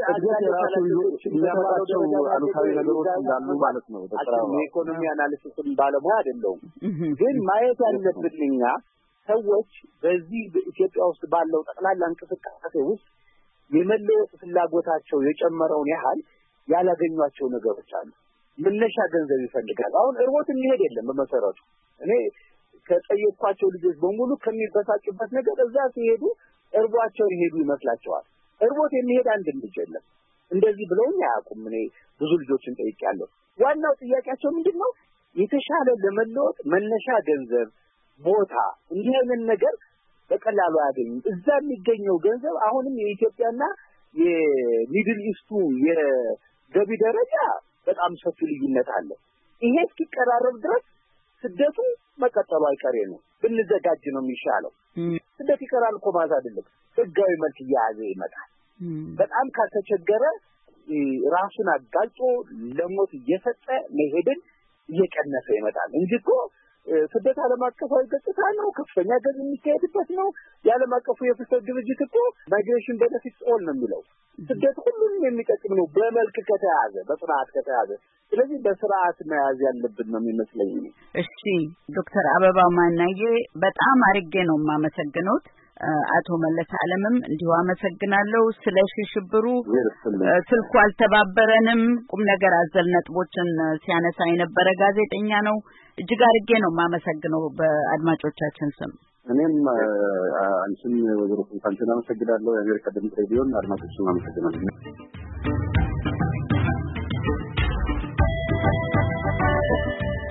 አሉታዊ ነገሮች እንዳሉ ማለት ነው። የኢኮኖሚ አናሊሲስም ባለሙያ አይደለሁም፣ ግን ማየት ያለብን እኛ ሰዎች በዚህ በኢትዮጵያ ውስጥ ባለው ጠቅላላ እንቅስቃሴ ውስጥ የመለወጥ ፍላጎታቸው የጨመረውን ያህል ያላገኟቸው ነገሮች አሉ። መነሻ ገንዘብ ይፈልጋል። አሁን እርቦት የሚሄድ የለም። በመሰረቱ እኔ ከጠየኳቸው ልጆች በሙሉ ከሚበሳጩበት ነገር እዛ ሲሄዱ እርቧቸው ይሄዱ ይመስላቸዋል። እርቦት የሚሄድ አንድ ልጅ የለም። እንደዚህ ብለውኝ አያውቁም። እኔ ብዙ ልጆችን ጠይቄያለሁ። ዋናው ጥያቄያቸው ምንድነው? የተሻለ ለመለወጥ መነሻ ገንዘብ፣ ቦታ፣ እንዲህ አይነት ነገር በቀላሉ አያገኙም። እዛ የሚገኘው ገንዘብ አሁንም የኢትዮጵያና የሚድል ኢስቱ የገቢ ደረጃ በጣም ሰፊ ልዩነት አለ። ይሄ እስኪቀራረብ ድረስ ስደቱ መቀጠሉ አይቀሬ ነው። ብንዘጋጅ ነው የሚሻለው። ስደት ይቀራል እኮ ማለት አይደለም። ህጋዊ መልክ እየያዘ ይመጣል። በጣም ካልተቸገረ ራሱን አጋልጦ ለሞት እየሰጠ መሄድን እየቀነሰ ይመጣል እንጂ እኮ ስደት ዓለም አቀፋዊ ገጽታ ነው። ከፍተኛ ገጽ የሚካሄድበት ነው። የዓለም አቀፉ የፍልሰት ድርጅት እኮ ማይግሬሽን ቤኔፊትስ ኦል ነው የሚለው። ስደት ሁሉንም የሚጠቅም ነው በመልክ ከተያዘ፣ በስርዓት ከተያዘ። ስለዚህ በስርዓት መያዝ ያለብን ነው የሚመስለኝ። እሺ ዶክተር አበባው ማናዬ በጣም አርጌ ነው የማመሰግነው። አቶ መለስ ዓለምም እንዲሁ አመሰግናለሁ። ስለሺ ሽብሩ ስልኩ አልተባበረንም። ቁም ነገር አዘል ነጥቦችን ሲያነሳ የነበረ ጋዜጠኛ ነው። እጅግ አርጌ ነው የማመሰግነው በአድማጮቻችን ስም። እኔም አንቺን ወይዘሮ ፋንታና አመሰግናለሁ። የአሜሪካ ድምጽ ሬዲዮን አድማጮችን አመሰግናለሁ።